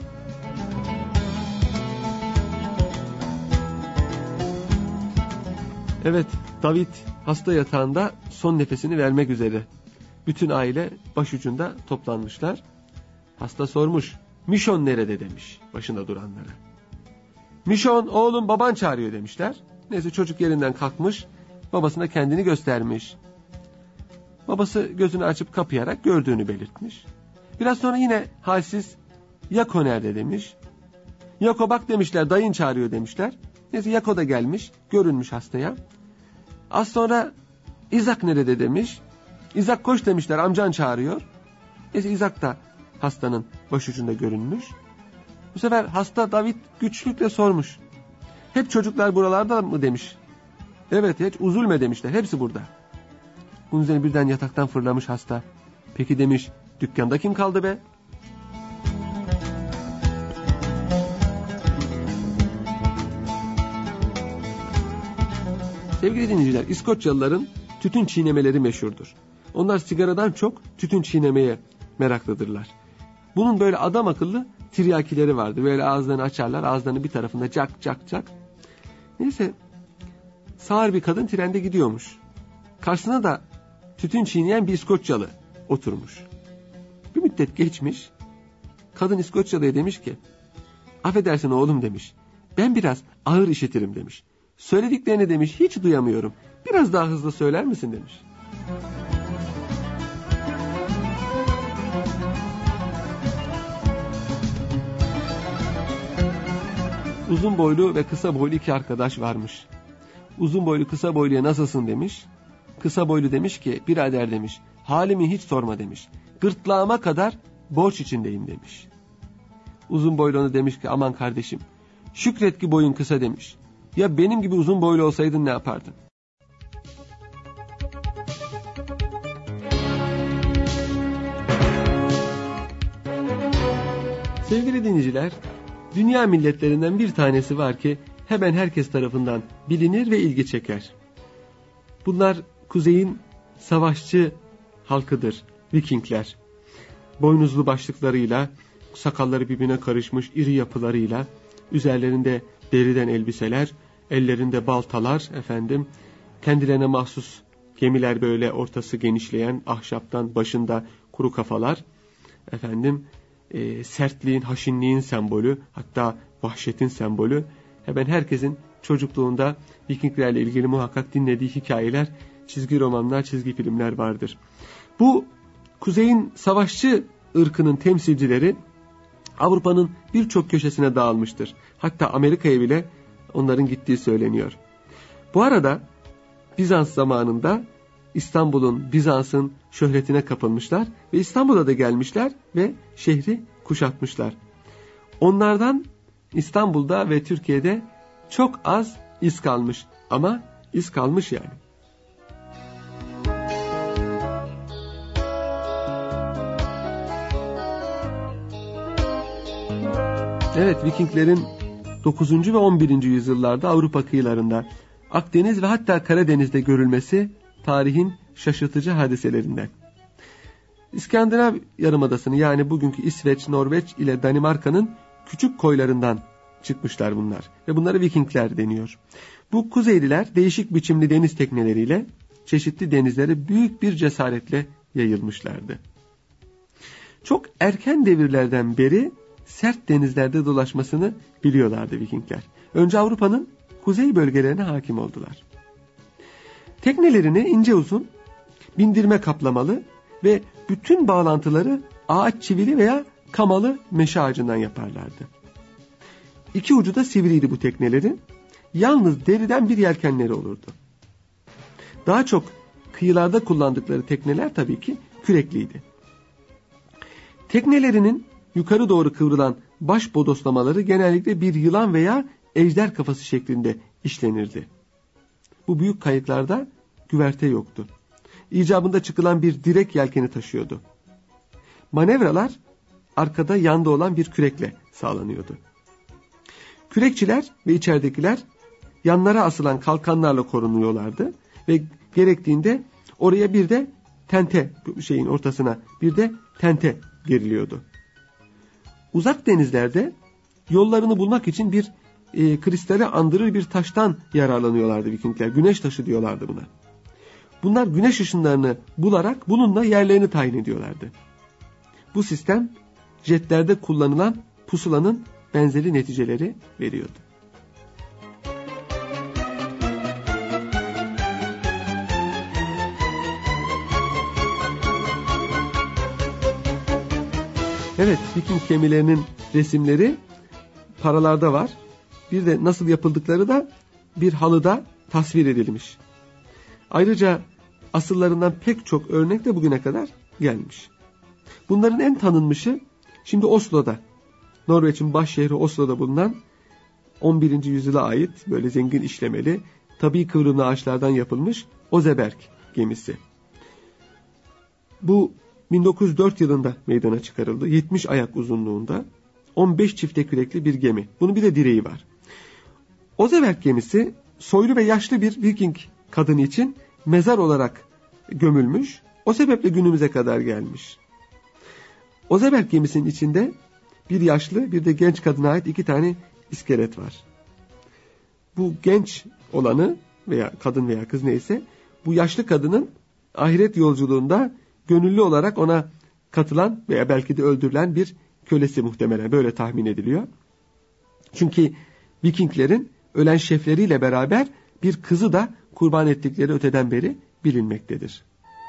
Evet, David hasta yatağında son nefesini vermek üzere. Bütün aile başucunda toplanmışlar. Hasta sormuş. Mişon nerede demiş başında duranlara. Mişon oğlum baban çağırıyor demişler. Neyse çocuk yerinden kalkmış. Babasına kendini göstermiş. Babası gözünü açıp kapayarak gördüğünü belirtmiş. Biraz sonra yine halsiz Yako nerede demiş. Yako bak demişler dayın çağırıyor demişler. Neyse Yako da gelmiş görünmüş hastaya. Az sonra İzak nerede demiş. İzak koş demişler amcan çağırıyor. Neyse İzak da hastanın başucunda görünmüş. Bu sefer hasta David güçlükle sormuş. Hep çocuklar buralarda mı demiş. Evet hiç üzülme demişler hepsi burada. Bunun üzerine birden yataktan fırlamış hasta. Peki demiş dükkanda kim kaldı be? Sevgili dinleyiciler, İskoçyalıların tütün çiğnemeleri meşhurdur. Onlar sigaradan çok tütün çiğnemeye meraklıdırlar. Bunun böyle adam akıllı tiryakileri vardır. Böyle ağızlarını açarlar, ağızlarını bir tarafında cak cak cak. Neyse, sağır bir kadın trende gidiyormuş. Karşısına da tütün çiğneyen bir İskoçyalı oturmuş. Bir müddet geçmiş. Kadın İskoçyalı'ya demiş ki, affedersin oğlum demiş. Ben biraz ağır işitirim demiş. Söylediklerini demiş hiç duyamıyorum. Biraz daha hızlı söyler misin demiş. Uzun boylu ve kısa boylu iki arkadaş varmış. Uzun boylu kısa boyluya nasılsın demiş. Kısa boylu demiş ki birader demiş halimi hiç sorma demiş. Gırtlağıma kadar borç içindeyim demiş. Uzun boylu ona demiş ki aman kardeşim şükret ki boyun kısa demiş. Ya benim gibi uzun boylu olsaydın ne yapardın? Sevgili dinleyiciler, dünya milletlerinden bir tanesi var ki hemen herkes tarafından bilinir ve ilgi çeker. Bunlar kuzeyin savaşçı halkıdır, Vikingler. Boynuzlu başlıklarıyla, sakalları birbirine karışmış iri yapılarıyla, üzerlerinde deriden elbiseler, ellerinde baltalar, efendim, kendilerine mahsus gemiler böyle ortası genişleyen, ahşaptan başında kuru kafalar, efendim, e, sertliğin, haşinliğin sembolü, hatta vahşetin sembolü. Hemen herkesin çocukluğunda Vikinglerle ilgili muhakkak dinlediği hikayeler, çizgi romanlar, çizgi filmler vardır. Bu kuzeyin savaşçı ırkının temsilcileri Avrupa'nın birçok köşesine dağılmıştır. Hatta Amerika'ya bile onların gittiği söyleniyor. Bu arada Bizans zamanında İstanbul'un, Bizans'ın şöhretine kapılmışlar ve İstanbul'a da gelmişler ve şehri kuşatmışlar. Onlardan İstanbul'da ve Türkiye'de çok az iz kalmış ama iz kalmış yani. Evet, Vikinglerin dokuzuncu ve on birinci yüzyıllarda Avrupa kıyılarında, Akdeniz ve hatta Karadeniz'de görülmesi tarihin şaşırtıcı hadiselerinden. İskandinav Yarımadası'nı yani bugünkü İsveç, Norveç ile Danimarka'nın küçük koylarından çıkmışlar bunlar ve bunlara Vikingler deniyor. Bu Kuzeyliler değişik biçimli deniz tekneleriyle çeşitli denizlere büyük bir cesaretle yayılmışlardı. Çok erken devirlerden beri sert denizlerde dolaşmasını biliyorlardı Vikingler. Önce Avrupa'nın kuzey bölgelerine hakim oldular. Teknelerini ince uzun, bindirme kaplamalı ve bütün bağlantıları ağaç çivili veya kamalı meşe ağacından yaparlardı. İki ucu da sivriydi bu teknelerin. Yalnız deriden bir yelkenleri olurdu. Daha çok kıyılarda kullandıkları tekneler tabii ki kürekliydi. Teknelerinin yukarı doğru kıvrılan baş bodoslamaları genellikle bir yılan veya ejder kafası şeklinde işlenirdi. Bu büyük kayıklarda güverte yoktu. İcabında çıkılan bir direk yelkeni taşıyordu. Manevralar arkada yanda olan bir kürekle sağlanıyordu. Kürekçiler ve içeridekiler yanlara asılan kalkanlarla korunuyorlardı ve gerektiğinde oraya bir de tente, şeyin ortasına bir de tente geriliyordu. Uzak denizlerde yollarını bulmak için bir e, kristali andırır bir taştan yararlanıyorlardı Vikingler. Güneş taşı diyorlardı buna. Bunlar güneş ışınlarını bularak bununla yerlerini tayin ediyorlardı. Bu sistem jetlerde kullanılan pusulanın benzeri neticeleri veriyordu. Evet, Viking gemilerinin resimleri paralarda var. Bir de nasıl yapıldıkları da bir halıda tasvir edilmiş. Ayrıca asıllarından pek çok örnek de bugüne kadar gelmiş. Bunların en tanınmışı şimdi Oslo'da, Norveç'in baş şehri Oslo'da bulunan on birinci yüzyıla ait böyle zengin işlemeli, tabii kıvrımlı ağaçlardan yapılmış Oseberg gemisi. Bu bin dokuz yüz dört yılında meydana çıkarıldı. yetmiş ayak uzunluğunda, on beş çifte kürekli bir gemi. Bunun bir de direği var. Oseberg gemisi soylu ve yaşlı bir Viking kadın için mezar olarak gömülmüş. O sebeple günümüze kadar gelmiş. Oseberg gemisinin içinde bir yaşlı bir de genç kadına ait iki tane iskelet var. Bu genç olanı veya kadın veya kız neyse, bu yaşlı kadının ahiret yolculuğunda gönüllü olarak ona katılan veya belki de öldürülen bir kölesi muhtemelen, böyle tahmin ediliyor. Çünkü Vikinglerin ölen şefleriyle beraber bir kızı da kurban ettikleri öteden beri bilinmektedir.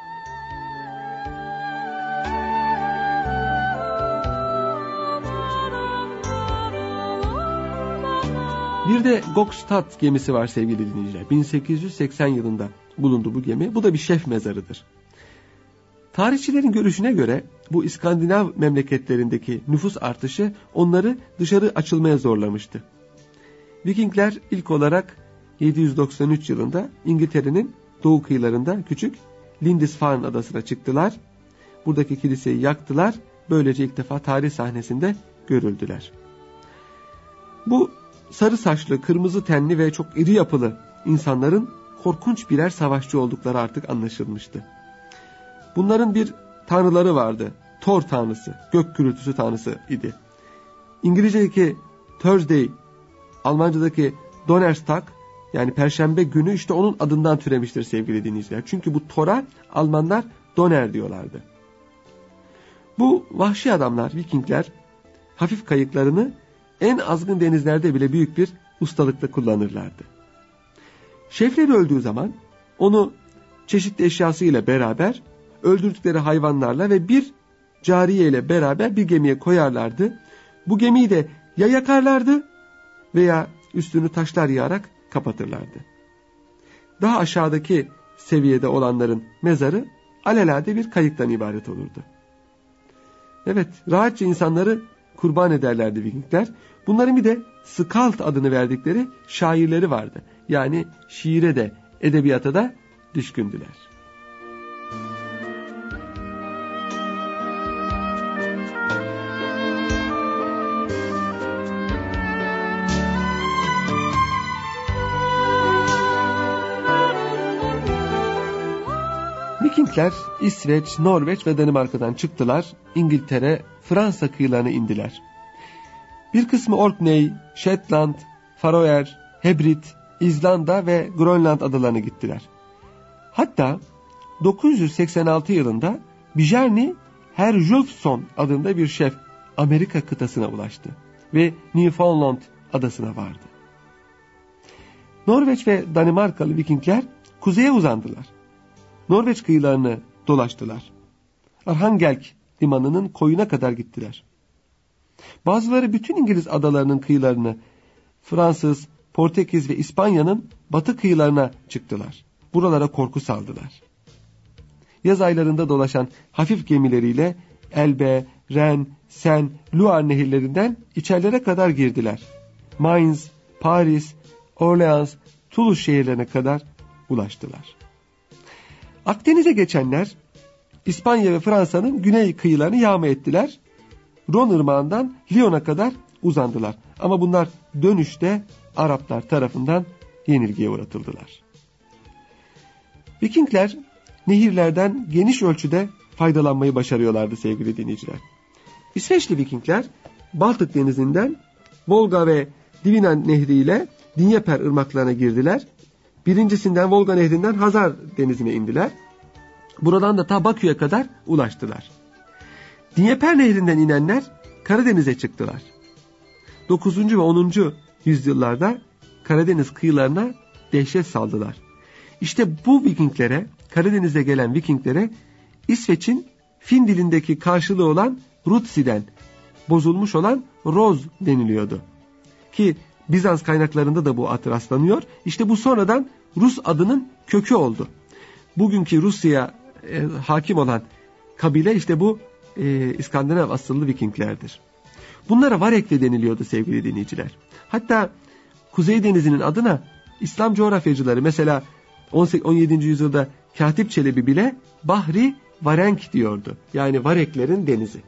Bir de Gokstad gemisi var sevgili dinleyiciler. bin sekiz yüz seksen yılında bulundu bu gemi. Bu da bir şef mezarıdır. Tarihçilerin görüşüne göre bu İskandinav memleketlerindeki nüfus artışı onları dışarı açılmaya zorlamıştı. Vikingler ilk olarak yedi yüz doksan üç yılında İngiltere'nin doğu kıyılarında küçük Lindisfarne adasına çıktılar. Buradaki kiliseyi yaktılar. Böylece ilk defa tarih sahnesinde görüldüler. Bu sarı saçlı, kırmızı tenli ve çok iri yapılı insanların korkunç birer savaşçı oldukları artık anlaşılmıştı. Bunların bir tanrıları vardı. Thor tanrısı, gök gürültüsü tanrısı idi. İngilizce'deki Thursday, Almanca'daki Donnerstag, yani Perşembe günü, işte onun adından türemiştir sevgili dinleyiciler. Çünkü bu Thor'a Almanlar Donner diyorlardı. Bu vahşi adamlar, Vikingler, hafif kayıklarını en azgın denizlerde bile büyük bir ustalıkla kullanırlardı. Şefleri öldüğü zaman onu çeşitli eşyasıyla beraber, öldürdükleri hayvanlarla ve bir cariye ile beraber bir gemiye koyarlardı. Bu gemiyi de ya yakarlardı veya üstünü taşlar yağarak kapatırlardı. Daha aşağıdaki seviyede olanların mezarı alelade bir kayıktan ibaret olurdu. Evet, rahatça insanları kurban ederlerdi Vikingler. Bunların bir de Skald adını verdikleri şairleri vardı. Yani şiire de edebiyata da düşkündüler. Vikingler İsveç, Norveç ve Danimarka'dan çıktılar. İngiltere, Fransa kıyılarına indiler. Bir kısmı Orkney, Shetland, Faroer, Hebrid, İzlanda ve Grönland adalarına gittiler. Hatta dokuz yüz seksen altı yılında Bjarni Herjulfsson adında bir şef Amerika kıtasına ulaştı ve Newfoundland adasına vardı. Norveç ve Danimarkalı Vikingler kuzeye uzandılar. Norveç kıyılarını dolaştılar. Arhangelk limanının koyuna kadar gittiler. Bazıları bütün İngiliz adalarının kıyılarını, Fransız, Portekiz ve İspanya'nın batı kıyılarına çıktılar. Buralara korku saldılar. Yaz aylarında dolaşan hafif gemileriyle Elbe, Ren, Sen, Loire nehirlerinden içerilere kadar girdiler. Mainz, Paris, Orleans, Toulouse şehirlerine kadar ulaştılar. Akdeniz'e geçenler İspanya ve Fransa'nın güney kıyılarını yağma ettiler. Ron Irmağı'ndan Lyon'a kadar uzandılar. Ama bunlar dönüşte Araplar tarafından yenilgiye uğratıldılar. Vikingler nehirlerden geniş ölçüde faydalanmayı başarıyorlardı sevgili dinleyiciler. İsveçli Vikingler Baltık Denizi'nden Volga ve Dwina Nehri ile Dnieper ırmaklarına girdiler. Birincisinden Volga Nehri'nden Hazar Denizi'ne indiler. Buradan da ta Bakü'ye kadar ulaştılar. Dnieper Nehri'nden inenler Karadeniz'e çıktılar. dokuzuncu ve onuncu yüzyıllarda Karadeniz kıyılarına dehşet saldılar. İşte bu Vikinglere, Karadeniz'e gelen Vikinglere İsveç'in Fin dilindeki karşılığı olan Rutsi'den bozulmuş olan Roz deniliyordu. Ki Bizans kaynaklarında da bu ad rastlanıyor. İşte bu sonradan Rus adının kökü oldu. Bugünkü Rusya'ya e, hakim olan kabile işte bu e, İskandinav asıllı Vikinglerdir. Bunlara Varekli deniliyordu sevgili dinleyiciler. Hatta Kuzey Denizi'nin adına İslam coğrafyacıları mesela on yedinci yüzyılda Katip Çelebi bile Bahri Varenk diyordu. Yani Vareklerin denizi.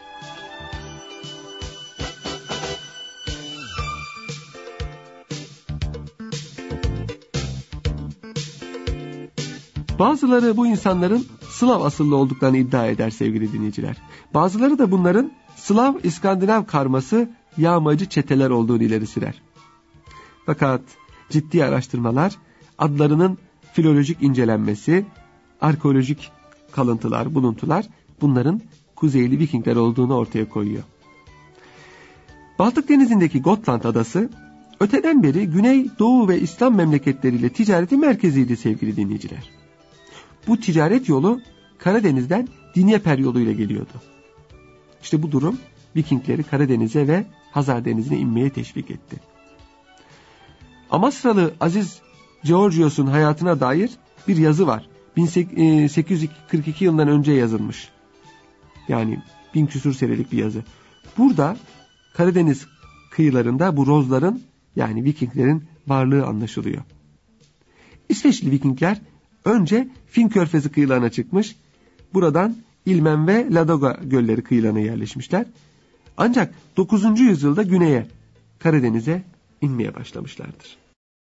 Bazıları bu insanların Slav asıllı olduklarını iddia eder sevgili dinleyiciler. Bazıları da bunların Slav-İskandinav karması yağmacı çeteler olduğunu ileri sürer. Fakat ciddi araştırmalar, adlarının filolojik incelenmesi, arkeolojik kalıntılar, buluntular bunların Kuzeyli Vikingler olduğunu ortaya koyuyor. Baltık Denizi'ndeki Gotland adası öteden beri Güney, Doğu ve İslam memleketleriyle ticaretin merkeziydi sevgili dinleyiciler. Bu ticaret yolu Karadeniz'den Dnieper yoluyla geliyordu. İşte bu durum Vikingleri Karadeniz'e ve Hazar Denizi'ne inmeye teşvik etti. Amasralı Aziz Georgios'un hayatına dair bir yazı var. bin sekiz yüz kırk iki yılından önce yazılmış. Yani bin küsur senelik bir yazı. Burada Karadeniz kıyılarında bu rozların yani Vikinglerin varlığı anlaşılıyor. İsveçli Vikingler önce Fin Körfezi kıyılarına çıkmış. Buradan İlmen ve Ladoga gölleri kıyılarına yerleşmişler. Ancak dokuzuncu yüzyılda güneye Karadeniz'e inmeye başlamışlardır.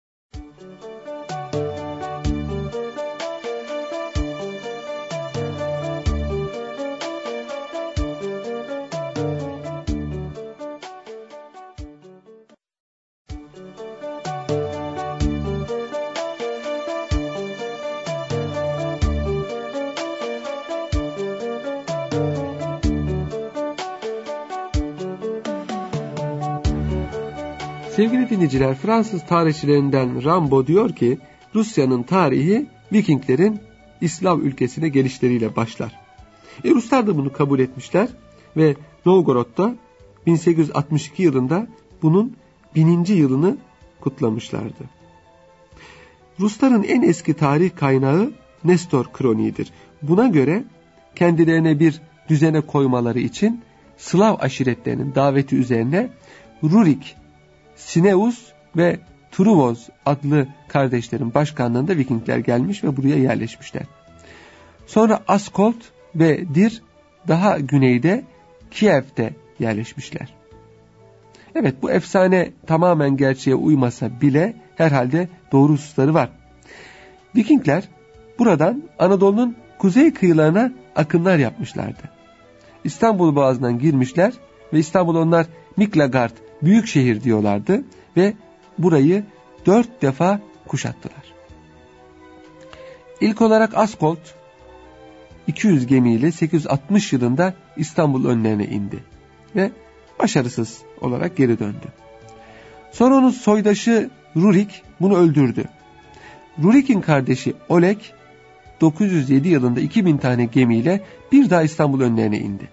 Sevgili dinleyiciler, Fransız tarihçilerinden Rambo diyor ki Rusya'nın tarihi Vikinglerin İslav ülkesine gelişleriyle başlar. E, Ruslar da bunu kabul etmişler ve Novgorod'da bin sekiz yüz altmış iki yılında bunun bininci yılını kutlamışlardı. Rusların en eski tarih kaynağı Nestor Kroniği'dir. Buna göre kendilerine bir düzene koymaları için Slav aşiretlerinin daveti üzerine Rurik, Sineus ve Truvoz adlı kardeşlerin başkanlığında Vikingler gelmiş ve buraya yerleşmişler. Sonra Askold ve Dir daha güneyde Kiev'de yerleşmişler. Evet, bu efsane tamamen gerçeğe uymasa bile herhalde doğru hususları var. Vikingler buradan Anadolu'nun kuzey kıyılarına akınlar yapmışlardı. İstanbul Boğazı'ndan girmişler ve İstanbul onlar Miklagard, büyük şehir diyorlardı ve burayı dört defa kuşattılar. İlk olarak Askold iki yüz gemiyle sekiz yüz altmış yılında İstanbul önlerine indi ve başarısız olarak geri döndü. Sonra onun soydaşı Rurik bunu öldürdü. Rurik'in kardeşi Oleg dokuz yüz yedi yılında iki bin tane gemiyle bir daha İstanbul önlerine indi.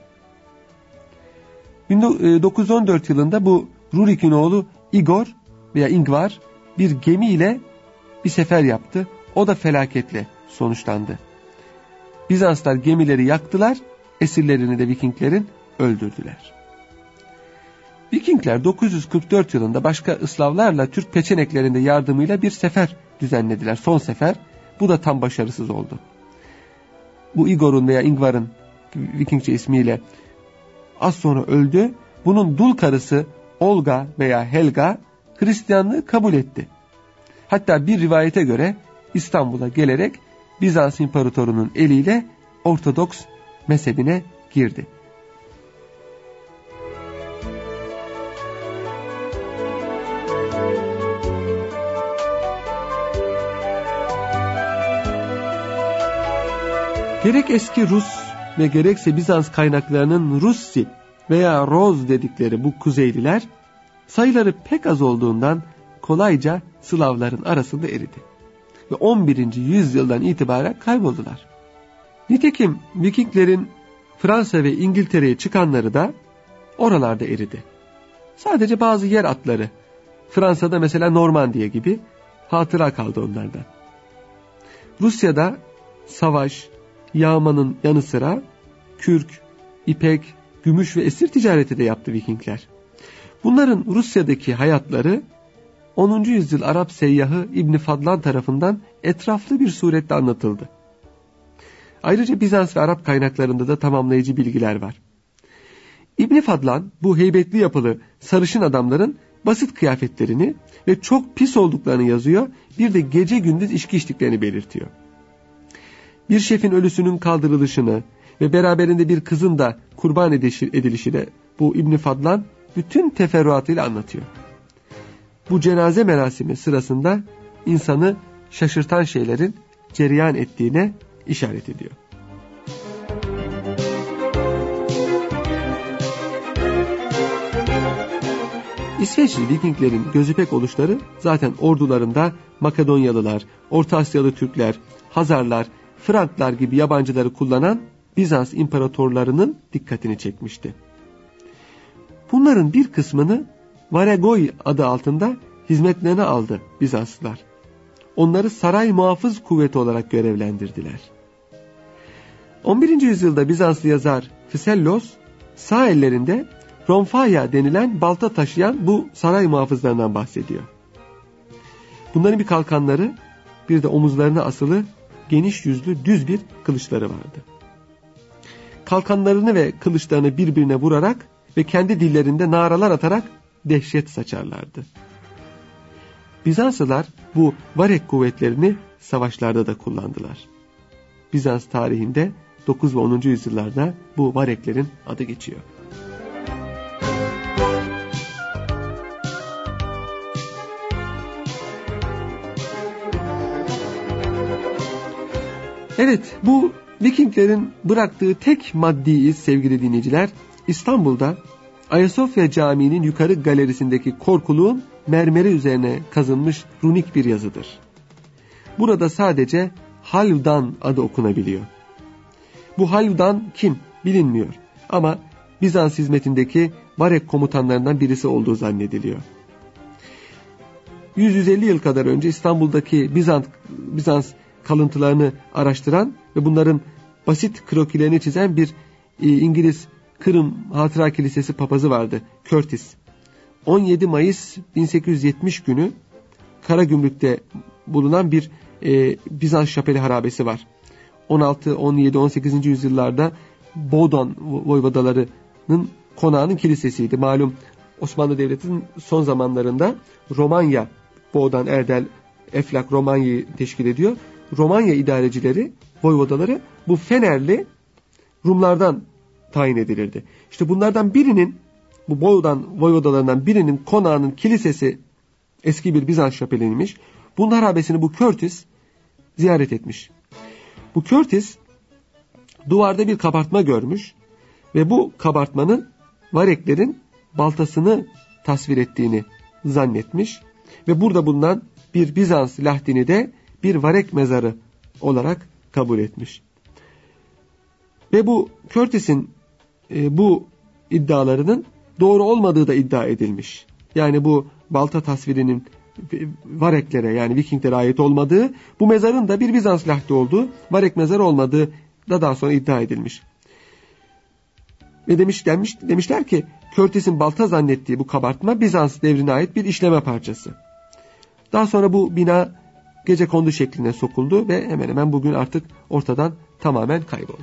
bin dokuz yüz on dört yılında bu Rurik'in oğlu Igor veya Ingvar bir gemiyle bir sefer yaptı. O da felaketle sonuçlandı. Bizanslar gemileri yaktılar esirlerini de Vikinglerin öldürdüler. Vikingler dokuz yüz kırk dört yılında başka Islavlarla Türk peçeneklerinde yardımıyla bir sefer düzenlediler. Son sefer. Bu da tam başarısız oldu. Bu Igor'un veya Ingvar'ın Vikingçe ismiyle az sonra öldü. Bunun dul karısı Olga veya Helga Hristiyanlığı kabul etti. Hatta bir rivayete göre İstanbul'a gelerek Bizans İmparatorunun eliyle Ortodoks mezhebine girdi. Gerek eski Rus ve gerekse Bizans kaynaklarının Russi veya Roz dedikleri bu Kuzeyliler sayıları pek az olduğundan kolayca Slavların arasında eridi. Ve on birinci yüzyıldan itibaren kayboldular. Nitekim Vikinglerin Fransa ve İngiltere'ye çıkanları da oralarda eridi. Sadece bazı yer atları, Fransa'da mesela Normandiya gibi hatıra kaldı onlardan. Rusya'da savaş, yağmanın yanı sıra kürk, ipek, gümüş ve esir ticareti de yaptı Vikingler. Bunların Rusya'daki hayatları onuncu yüzyıl Arap seyyahı İbn Fadlan tarafından etraflı bir surette anlatıldı. Ayrıca Bizans ve Arap kaynaklarında da tamamlayıcı bilgiler var. İbn Fadlan bu heybetli yapılı sarışın adamların basit kıyafetlerini ve çok pis olduklarını yazıyor, bir de gece gündüz içki içtiklerini belirtiyor. Bir şefin ölüsünün kaldırılışını ve beraberinde bir kızın da kurban edilişini bu İbn Fadlan bütün teferruatıyla anlatıyor. Bu cenaze merasimi sırasında insanı şaşırtan şeylerin cereyan ettiğine işaret ediyor. İsveçli Vikinglerin gözüpek oluşları zaten ordularında Makedonyalılar, Orta Asyalı Türkler, Hazarlar, Franklar gibi yabancıları kullanan Bizans imparatorlarının dikkatini çekmişti. Bunların bir kısmını Varegoi adı altında hizmetlerine aldı Bizanslılar. Onları saray muhafız kuvveti olarak görevlendirdiler. on birinci yüzyılda Bizanslı yazar Physellos sağ ellerinde Ronfaya denilen balta taşıyan bu saray muhafızlarından bahsediyor. Bunların bir kalkanları, bir de omuzlarına asılı geniş yüzlü düz bir kılıçları vardı. Kalkanlarını ve kılıçlarını birbirine vurarak ve kendi dillerinde naralar atarak dehşet saçarlardı. Bizanslılar bu varek kuvvetlerini savaşlarda da kullandılar. Bizans tarihinde dokuz ve onuncu yüzyıllarda bu vareklerin adı geçiyor. Evet, bu Vikinglerin bıraktığı tek maddi iz sevgili dinleyiciler, İstanbul'da Ayasofya Camii'nin yukarı galerisindeki korkuluğun mermeri üzerine kazınmış runik bir yazıdır. Burada sadece Halvdan adı okunabiliyor. Bu Halvdan kim bilinmiyor ama Bizans hizmetindeki varek komutanlarından birisi olduğu zannediliyor. yüz yüz elli yıl kadar önce İstanbul'daki Bizans, Bizans kalıntılarını araştıran ve bunların basit krokilerini çizen bir e, İngiliz Kırım Hatıra Kilisesi papazı vardı, Curtis. on yedi Mayıs bin sekiz yüz yetmiş günü Karagümrük'te bulunan bir e, Bizans şapeli harabesi var. on altı, on yedi, on sekizinci yüzyıllarda Boğdan voyvodalarının konağının kilisesiydi. Malum Osmanlı Devleti'nin son zamanlarında Romanya, Boğdan, Erdel, Eflak Romanya'yı teşkil ediyor. Romanya idarecileri, voyvodaları bu Fenerli Rumlardan tayin edilirdi. İşte bunlardan birinin, bu Boğdan voyvodalarından birinin konağının kilisesi eski bir Bizans şapeliymiş. Bunun harabesini bu Curtis ziyaret etmiş. Bu Curtis duvarda bir kabartma görmüş ve bu kabartmanın vareklerin baltasını tasvir ettiğini zannetmiş ve burada bulunan bir Bizans lahdini de bir varek mezarı olarak kabul etmiş. Ve bu Curtis'in e, bu iddialarının doğru olmadığı da iddia edilmiş. Yani bu balta tasvirinin vareklere, yani Vikinglere ait olmadığı, bu mezarın da bir Bizans lahdi olduğu, varek mezarı olmadığı da daha sonra iddia edilmiş. Ve demiş, demiş, demişler ki Curtis'in balta zannettiği bu kabartma Bizans devrine ait bir işleme parçası. Daha sonra bu bina gecekondu şekline sokuldu ve hemen hemen bugün artık ortadan tamamen kayboldu.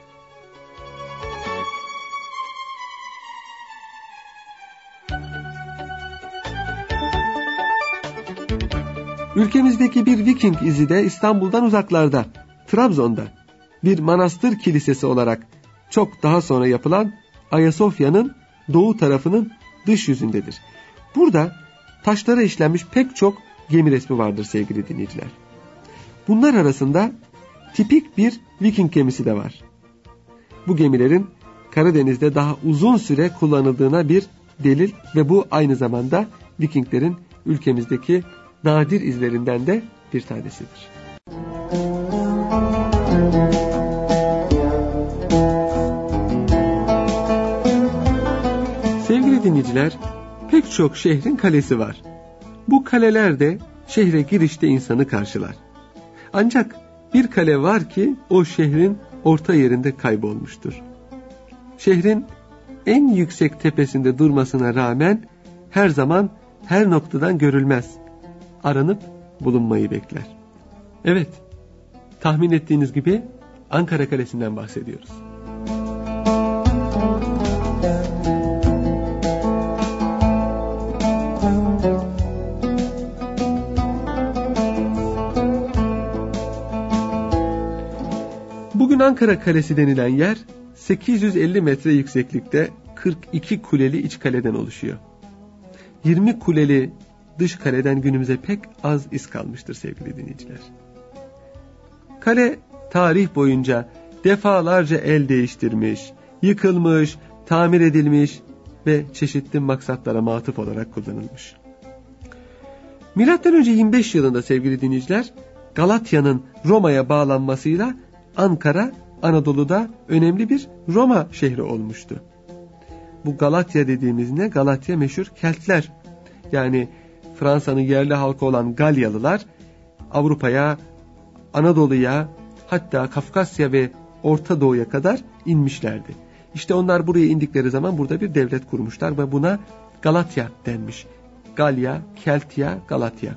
Ülkemizdeki bir Viking izi de İstanbul'dan uzaklarda, Trabzon'da bir manastır kilisesi olarak çok daha sonra yapılan Ayasofya'nın doğu tarafının dış yüzündedir. Burada taşlara işlenmiş pek çok gemi resmi vardır sevgili dinleyiciler. Bunlar arasında tipik bir Viking gemisi de var. Bu gemilerin Karadeniz'de daha uzun süre kullanıldığına bir delil ve bu aynı zamanda Vikinglerin ülkemizdeki nadir izlerinden de bir tanesidir. Sevgili dinleyiciler, pek çok şehrin kalesi var. Bu kaleler de şehre girişte insanı karşılar. Ancak bir kale var ki o şehrin orta yerinde kaybolmuştur. Şehrin en yüksek tepesinde durmasına rağmen her zaman her noktadan görülmez. Aranıp bulunmayı bekler. Evet, tahmin ettiğiniz gibi Ankara Kalesi'nden bahsediyoruz. Bugün Ankara Kalesi denilen yer sekiz yüz elli metre yükseklikte kırk iki kuleli iç kaleden oluşuyor. yirmi kuleli dış kaleden günümüze pek az iz kalmıştır sevgili dinleyiciler. Kale tarih boyunca defalarca el değiştirmiş, yıkılmış, tamir edilmiş ve çeşitli maksatlara matuf olarak kullanılmış. Milattan önce yirmi beş yılında sevgili dinleyiciler, Galatya'nın Roma'ya bağlanmasıyla Ankara, Anadolu'da önemli bir Roma şehri olmuştu. Bu Galatya dediğimiz ne? Galatya meşhur Keltler. Yani Fransa'nın yerli halkı olan Galyalılar Avrupa'ya, Anadolu'ya, hatta Kafkasya ve Orta Doğu'ya kadar inmişlerdi. İşte onlar buraya indikleri zaman burada bir devlet kurmuşlar ve buna Galatya denmiş. Galya, Keltya, Galatya.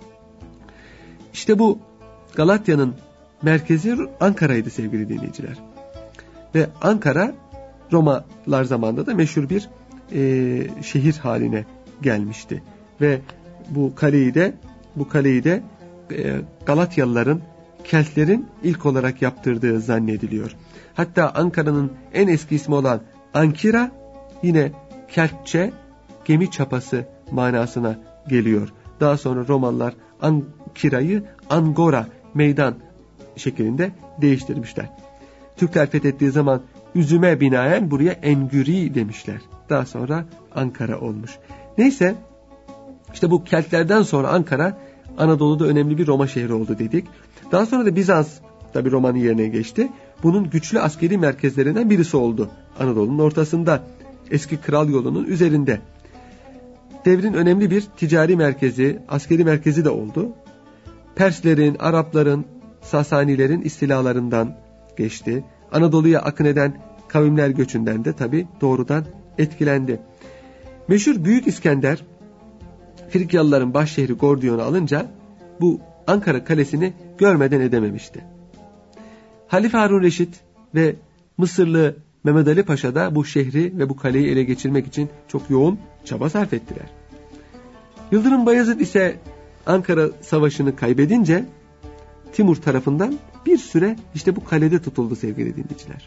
İşte bu Galatya'nın merkezi Ankara'ydı sevgili dinleyiciler. Ve Ankara Romalılar zamanında da meşhur bir e, şehir haline gelmişti. Ve bu kaleyi de bu kaleyi de e, Galatyalıların, Keltlerin ilk olarak yaptırdığı zannediliyor. Hatta Ankara'nın en eski ismi olan Ankira yine Keltçe gemi çapası manasına geliyor. Daha sonra Romalılar Ankira'yı Angora, meydan şeklinde değiştirmişler. Türkler fethettiği zaman üzüme binaen buraya Engüri demişler. Daha sonra Ankara olmuş. Neyse, işte bu Keltlerden sonra Ankara Anadolu'da önemli bir Roma şehri oldu dedik. Daha sonra da Bizans tabi Roma'nın yerine geçti. Bunun güçlü askeri merkezlerinden birisi oldu. Anadolu'nun ortasında, eski kral yolunun üzerinde. Devrin önemli bir ticari merkezi, askeri merkezi de oldu. Perslerin, Arapların, Sasanilerin istilalarından geçti. Anadolu'ya akın eden kavimler göçünden de tabi doğrudan etkilendi. Meşhur Büyük İskender, Frikyalıların başşehri Gordion'u alınca bu Ankara Kalesi'ni görmeden edememişti. Halife Harun Reşit ve Mısırlı Mehmed Ali Paşa da bu şehri ve bu kaleyi ele geçirmek için çok yoğun çaba sarf ettiler. Yıldırım Bayezid ise Ankara Savaşı'nı kaybedince Timur tarafından bir süre işte bu kalede tutuldu sevgili dinleyiciler.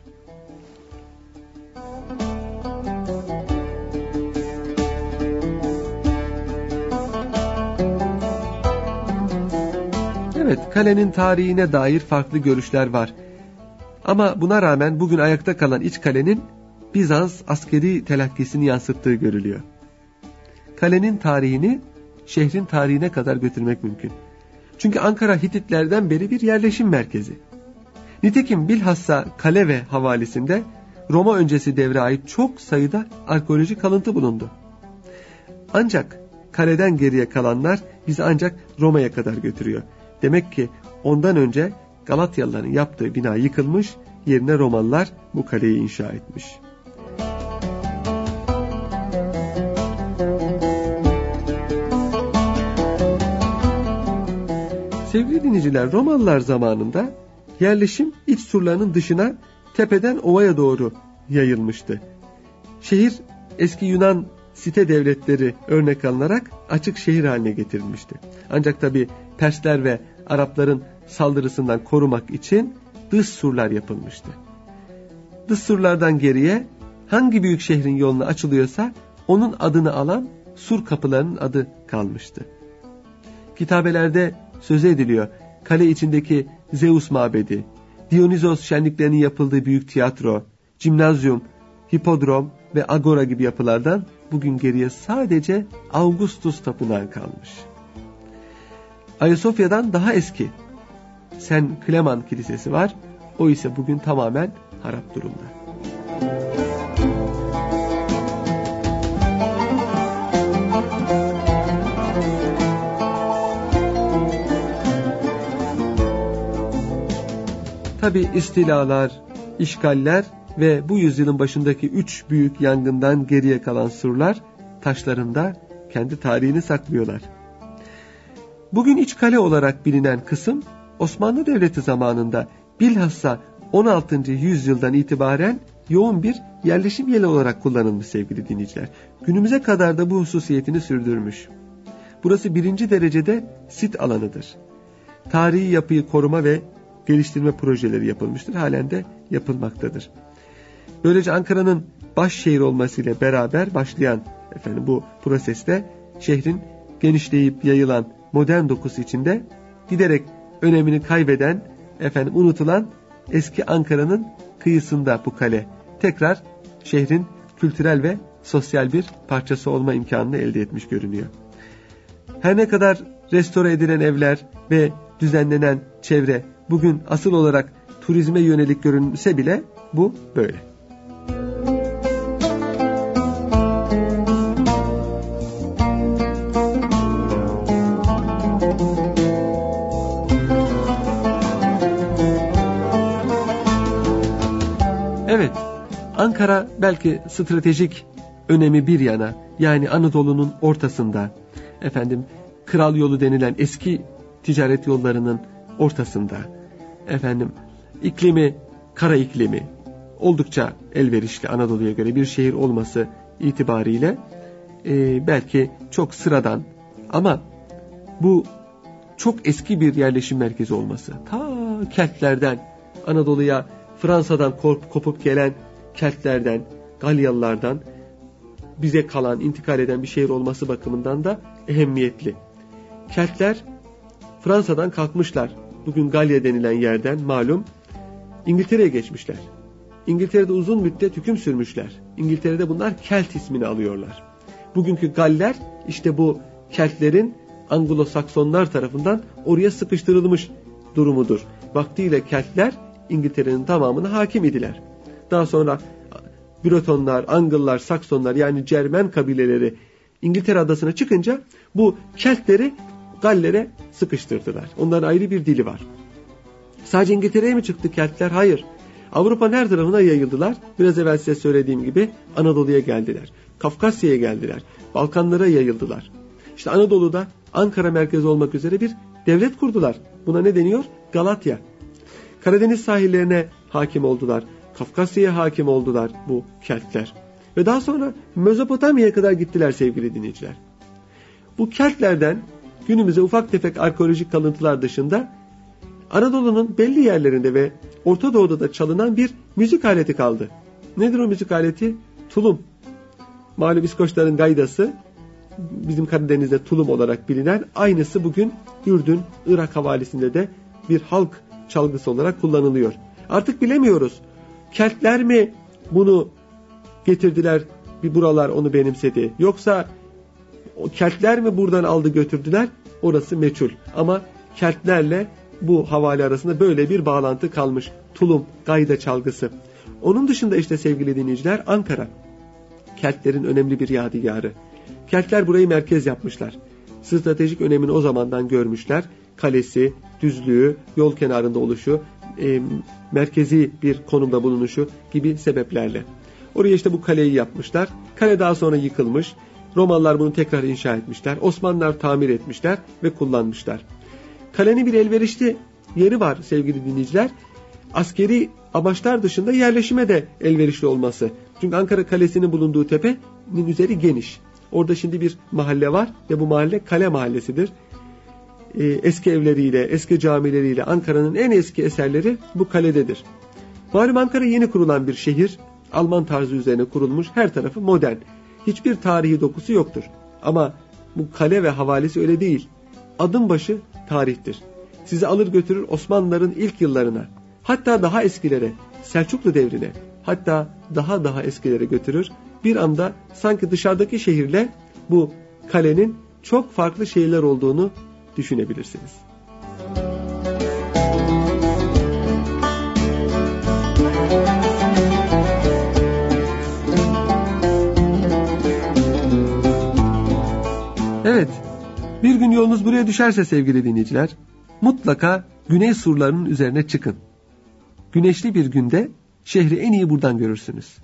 Evet, kalenin tarihine dair farklı görüşler var. Ama buna rağmen bugün ayakta kalan iç kalenin Bizans askeri telakkisini yansıttığı görülüyor. Kalenin tarihini şehrin tarihine kadar götürmek mümkün. Çünkü Ankara Hititlerden beri bir yerleşim merkezi. Nitekim bilhassa kale ve havalisinde Roma öncesi devre ait çok sayıda arkeolojik kalıntı bulundu. Ancak kaleden geriye kalanlar bizi ancak Roma'ya kadar götürüyor. Demek ki ondan önce Galatyalıların yaptığı bina yıkılmış, yerine Romalılar bu kaleyi inşa etmiş. Sevgili dinleyiciler, Romalılar zamanında yerleşim iç surlarının dışına tepeden ovaya doğru yayılmıştı. Şehir eski Yunan site devletleri örnek alınarak açık şehir haline getirilmişti. Ancak tabi Persler ve Arapların saldırısından korumak için dış surlar yapılmıştı. Dış surlardan geriye hangi büyük şehrin yoluna açılıyorsa onun adını alan sur kapılarının adı kalmıştı. Kitabelerde söz ediliyor. Kale içindeki Zeus mabedi, Dionizos şenliklerinin yapıldığı büyük tiyatro, cimnazyum, hipodrom ve agora gibi yapılardan bugün geriye sadece Augustus Tapınağı kalmış. Ayasofya'dan daha eski Saint Clement Kilisesi var. O ise bugün tamamen harap durumda. Tabi istilalar, işgaller ve bu yüzyılın başındaki üç büyük yangından geriye kalan surlar taşlarında kendi tarihini saklıyorlar. Bugün iç kale olarak bilinen kısım Osmanlı Devleti zamanında bilhassa on altıncı yüzyıldan itibaren yoğun bir yerleşim yeri olarak kullanılmış sevgili dinleyiciler. Günümüze kadar da bu hususiyetini sürdürmüş. Burası birinci derecede sit alanıdır. Tarihi yapıyı koruma ve geliştirme projeleri yapılmıştır. Halen de yapılmaktadır. Böylece Ankara'nın baş şehir olmasıyla beraber başlayan efendim bu proseste şehrin genişleyip yayılan modern dokusu içinde giderek önemini kaybeden, efendim unutulan eski Ankara'nın kıyısında bu kale tekrar şehrin kültürel ve sosyal bir parçası olma imkanını elde etmiş görünüyor. Her ne kadar restore edilen evler ve düzenlenen çevre bugün asıl olarak turizme yönelik görünse bile bu böyle. Evet, Ankara belki stratejik önemi bir yana, yani Anadolu'nun ortasında, efendim Kral Yolu denilen eski ticaret yollarının ortasında, efendim iklimi, kara iklimi oldukça elverişli Anadolu'ya göre bir şehir olması itibariyle e, belki çok sıradan ama bu çok eski bir yerleşim merkezi olması, ta Keltlerden Anadolu'ya Fransa'dan kopup gelen Keltlerden, Galyalılardan bize kalan, intikal eden bir şehir olması bakımından da ehemmiyetli. Keltler Fransa'dan kalkmışlar. Bugün Galya denilen yerden malum İngiltere'ye geçmişler. İngiltere'de uzun müddet hüküm sürmüşler. İngiltere'de bunlar Kelt ismini alıyorlar. Bugünkü Galler işte bu Keltlerin Anglo-Saksonlar tarafından oraya sıkıştırılmış durumudur. Vaktiyle Keltler İngiltere'nin tamamına hakim idiler. Daha sonra Bretonlar, Angıllar, Saksonlar yani Cermen kabileleri İngiltere adasına çıkınca bu Keltleri Gallere sıkıştırdılar. Onların ayrı bir dili var. Sadece İngiltere'ye mi çıktı Keltler? Hayır. Avrupa'nın her tarafına yayıldılar. Biraz evvel size söylediğim gibi Anadolu'ya geldiler. Kafkasya'ya geldiler. Balkanlara yayıldılar. İşte Anadolu'da Ankara merkezi olmak üzere bir devlet kurdular. Buna ne deniyor? Galatya. Karadeniz sahillerine hakim oldular. Kafkasya'ya hakim oldular bu Keltler. Ve daha sonra Mezopotamya'ya kadar gittiler sevgili dinleyiciler. Bu Keltlerden günümüze ufak tefek arkeolojik kalıntılar dışında Anadolu'nun belli yerlerinde ve Orta Doğu'da da çalınan bir müzik aleti kaldı. Nedir o müzik aleti? Tulum. Malum İskoçların gaydası, bizim Karadeniz'de tulum olarak bilinen, aynısı bugün Ürdün, Irak havalisinde de bir halk çalgısı olarak kullanılıyor. Artık bilemiyoruz. Keltler mi bunu getirdiler, bir buralar onu benimsedi, yoksa o Keltler mi buradan aldı götürdüler? Orası meçhul. Ama Keltlerle bu havale arasında böyle bir bağlantı kalmış. Tulum, gayda çalgısı. Onun dışında işte sevgili dinleyiciler, Ankara Keltlerin önemli bir yadigarı. Keltler burayı merkez yapmışlar. Stratejik önemini o zamandan görmüşler. Kalesi, düzlüğü, yol kenarında oluşu, e, merkezi bir konumda bulunuşu gibi sebeplerle. Oraya işte bu kaleyi yapmışlar. Kale daha sonra yıkılmış. Romalılar bunu tekrar inşa etmişler. Osmanlılar tamir etmişler ve kullanmışlar. kalenin bir elverişli yeri var sevgili dinleyiciler. Askeri amaçlar dışında yerleşime de elverişli olması. Çünkü Ankara Kalesi'nin bulunduğu tepenin üzeri geniş. Orada şimdi bir mahalle var ve bu mahalle Kale Mahallesi'dir. Ee, eski evleriyle, eski camileriyle Ankara'nın en eski eserleri bu kalededir. Malum Ankara yeni kurulan bir şehir. Alman tarzı üzerine kurulmuş, her tarafı modern. Hiçbir tarihi dokusu yoktur. Ama bu kale ve havalisi öyle değil. Adım başı tarihtir. Sizi alır götürür Osmanlıların ilk yıllarına. Hatta daha eskilere, Selçuklu devrine, hatta daha daha eskilere götürür. Bir anda sanki dışarıdaki şehirle bu kalenin çok farklı şeyler olduğunu düşünebilirsiniz. Evet, bir gün yolunuz buraya düşerse sevgili dinleyiciler, mutlaka güney surlarının üzerine çıkın. Güneşli bir günde şehri en iyi buradan görürsünüz.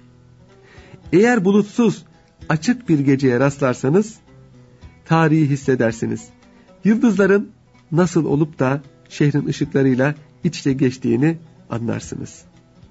Eğer bulutsuz, açık bir geceye rastlarsanız, tarihi hissedersiniz. Yıldızların nasıl olup da şehrin ışıklarıyla iç içe geçtiğini anlarsınız.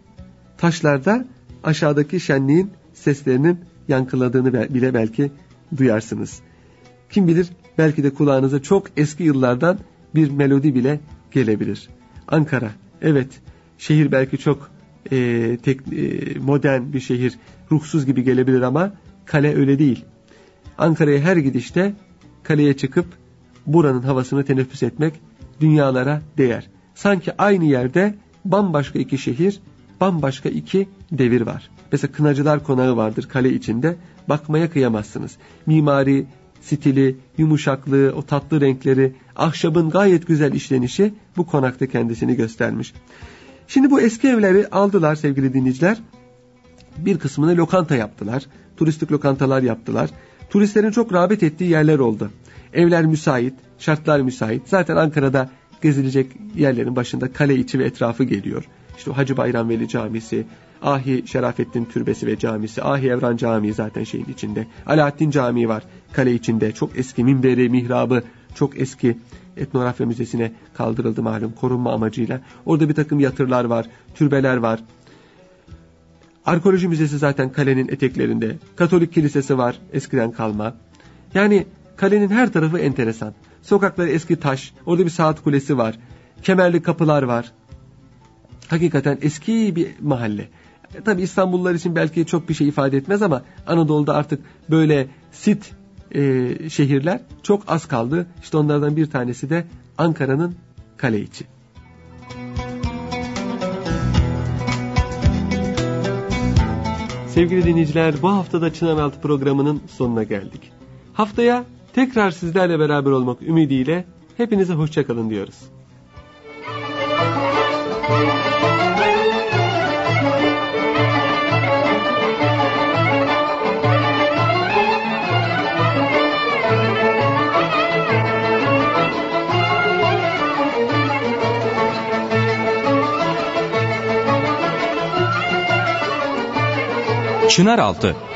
Taşlarda aşağıdaki şenliğin seslerinin yankıladığını bile belki duyarsınız. Kim bilir belki de kulağınıza çok eski yıllardan bir melodi bile gelebilir. Ankara, evet, şehir belki çok e, tek, e, modern bir şehir, ruhsuz gibi gelebilir ama kale öyle değil. Ankara'ya her gidişte kaleye çıkıp buranın havasını teneffüs etmek dünyalara değer. Sanki aynı yerde bambaşka iki şehir, bambaşka iki devir var. Mesela Kınacılar Konağı vardır kale içinde, bakmaya kıyamazsınız. Mimari, stili, yumuşaklığı, o tatlı renkleri, ahşabın gayet güzel işlenişi bu konakta kendisini göstermiş. Şimdi bu eski evleri aldılar sevgili dinleyiciler. Bir kısmını lokanta yaptılar. Turistik lokantalar yaptılar. Turistlerin çok rağbet ettiği yerler oldu. Evler müsait, şartlar müsait. Zaten Ankara'da gezilecek yerlerin başında kale içi ve etrafı geliyor. İşte o Hacı Bayram Veli Camisi, Ahi Şerafettin Türbesi ve Camisi, Ahi Evran Camii zaten şeyin içinde. Alaaddin Camii var kale içinde. Çok eski minberi, mihrabı, çok eski, etnografya müzesine kaldırıldı malum korunma amacıyla. Orada bir takım yatırlar var, türbeler var. Arkeoloji müzesi zaten kalenin eteklerinde. Katolik kilisesi var eskiden kalma. Yani kalenin her tarafı enteresan. Sokakları eski taş, orada bir saat kulesi var. Kemerli kapılar var. Hakikaten eski bir mahalle. E, tabii İstanbullular için belki çok bir şey ifade etmez ama Anadolu'da artık böyle sit e, şehirler çok az kaldı. İşte onlardan bir tanesi de Ankara'nın kale içi. Sevgili dinleyiciler, bu haftada Çınaraltı programının sonuna geldik. Haftaya tekrar sizlerle beraber olmak ümidiyle hepinize hoşça kalın diyoruz. Çınaraltı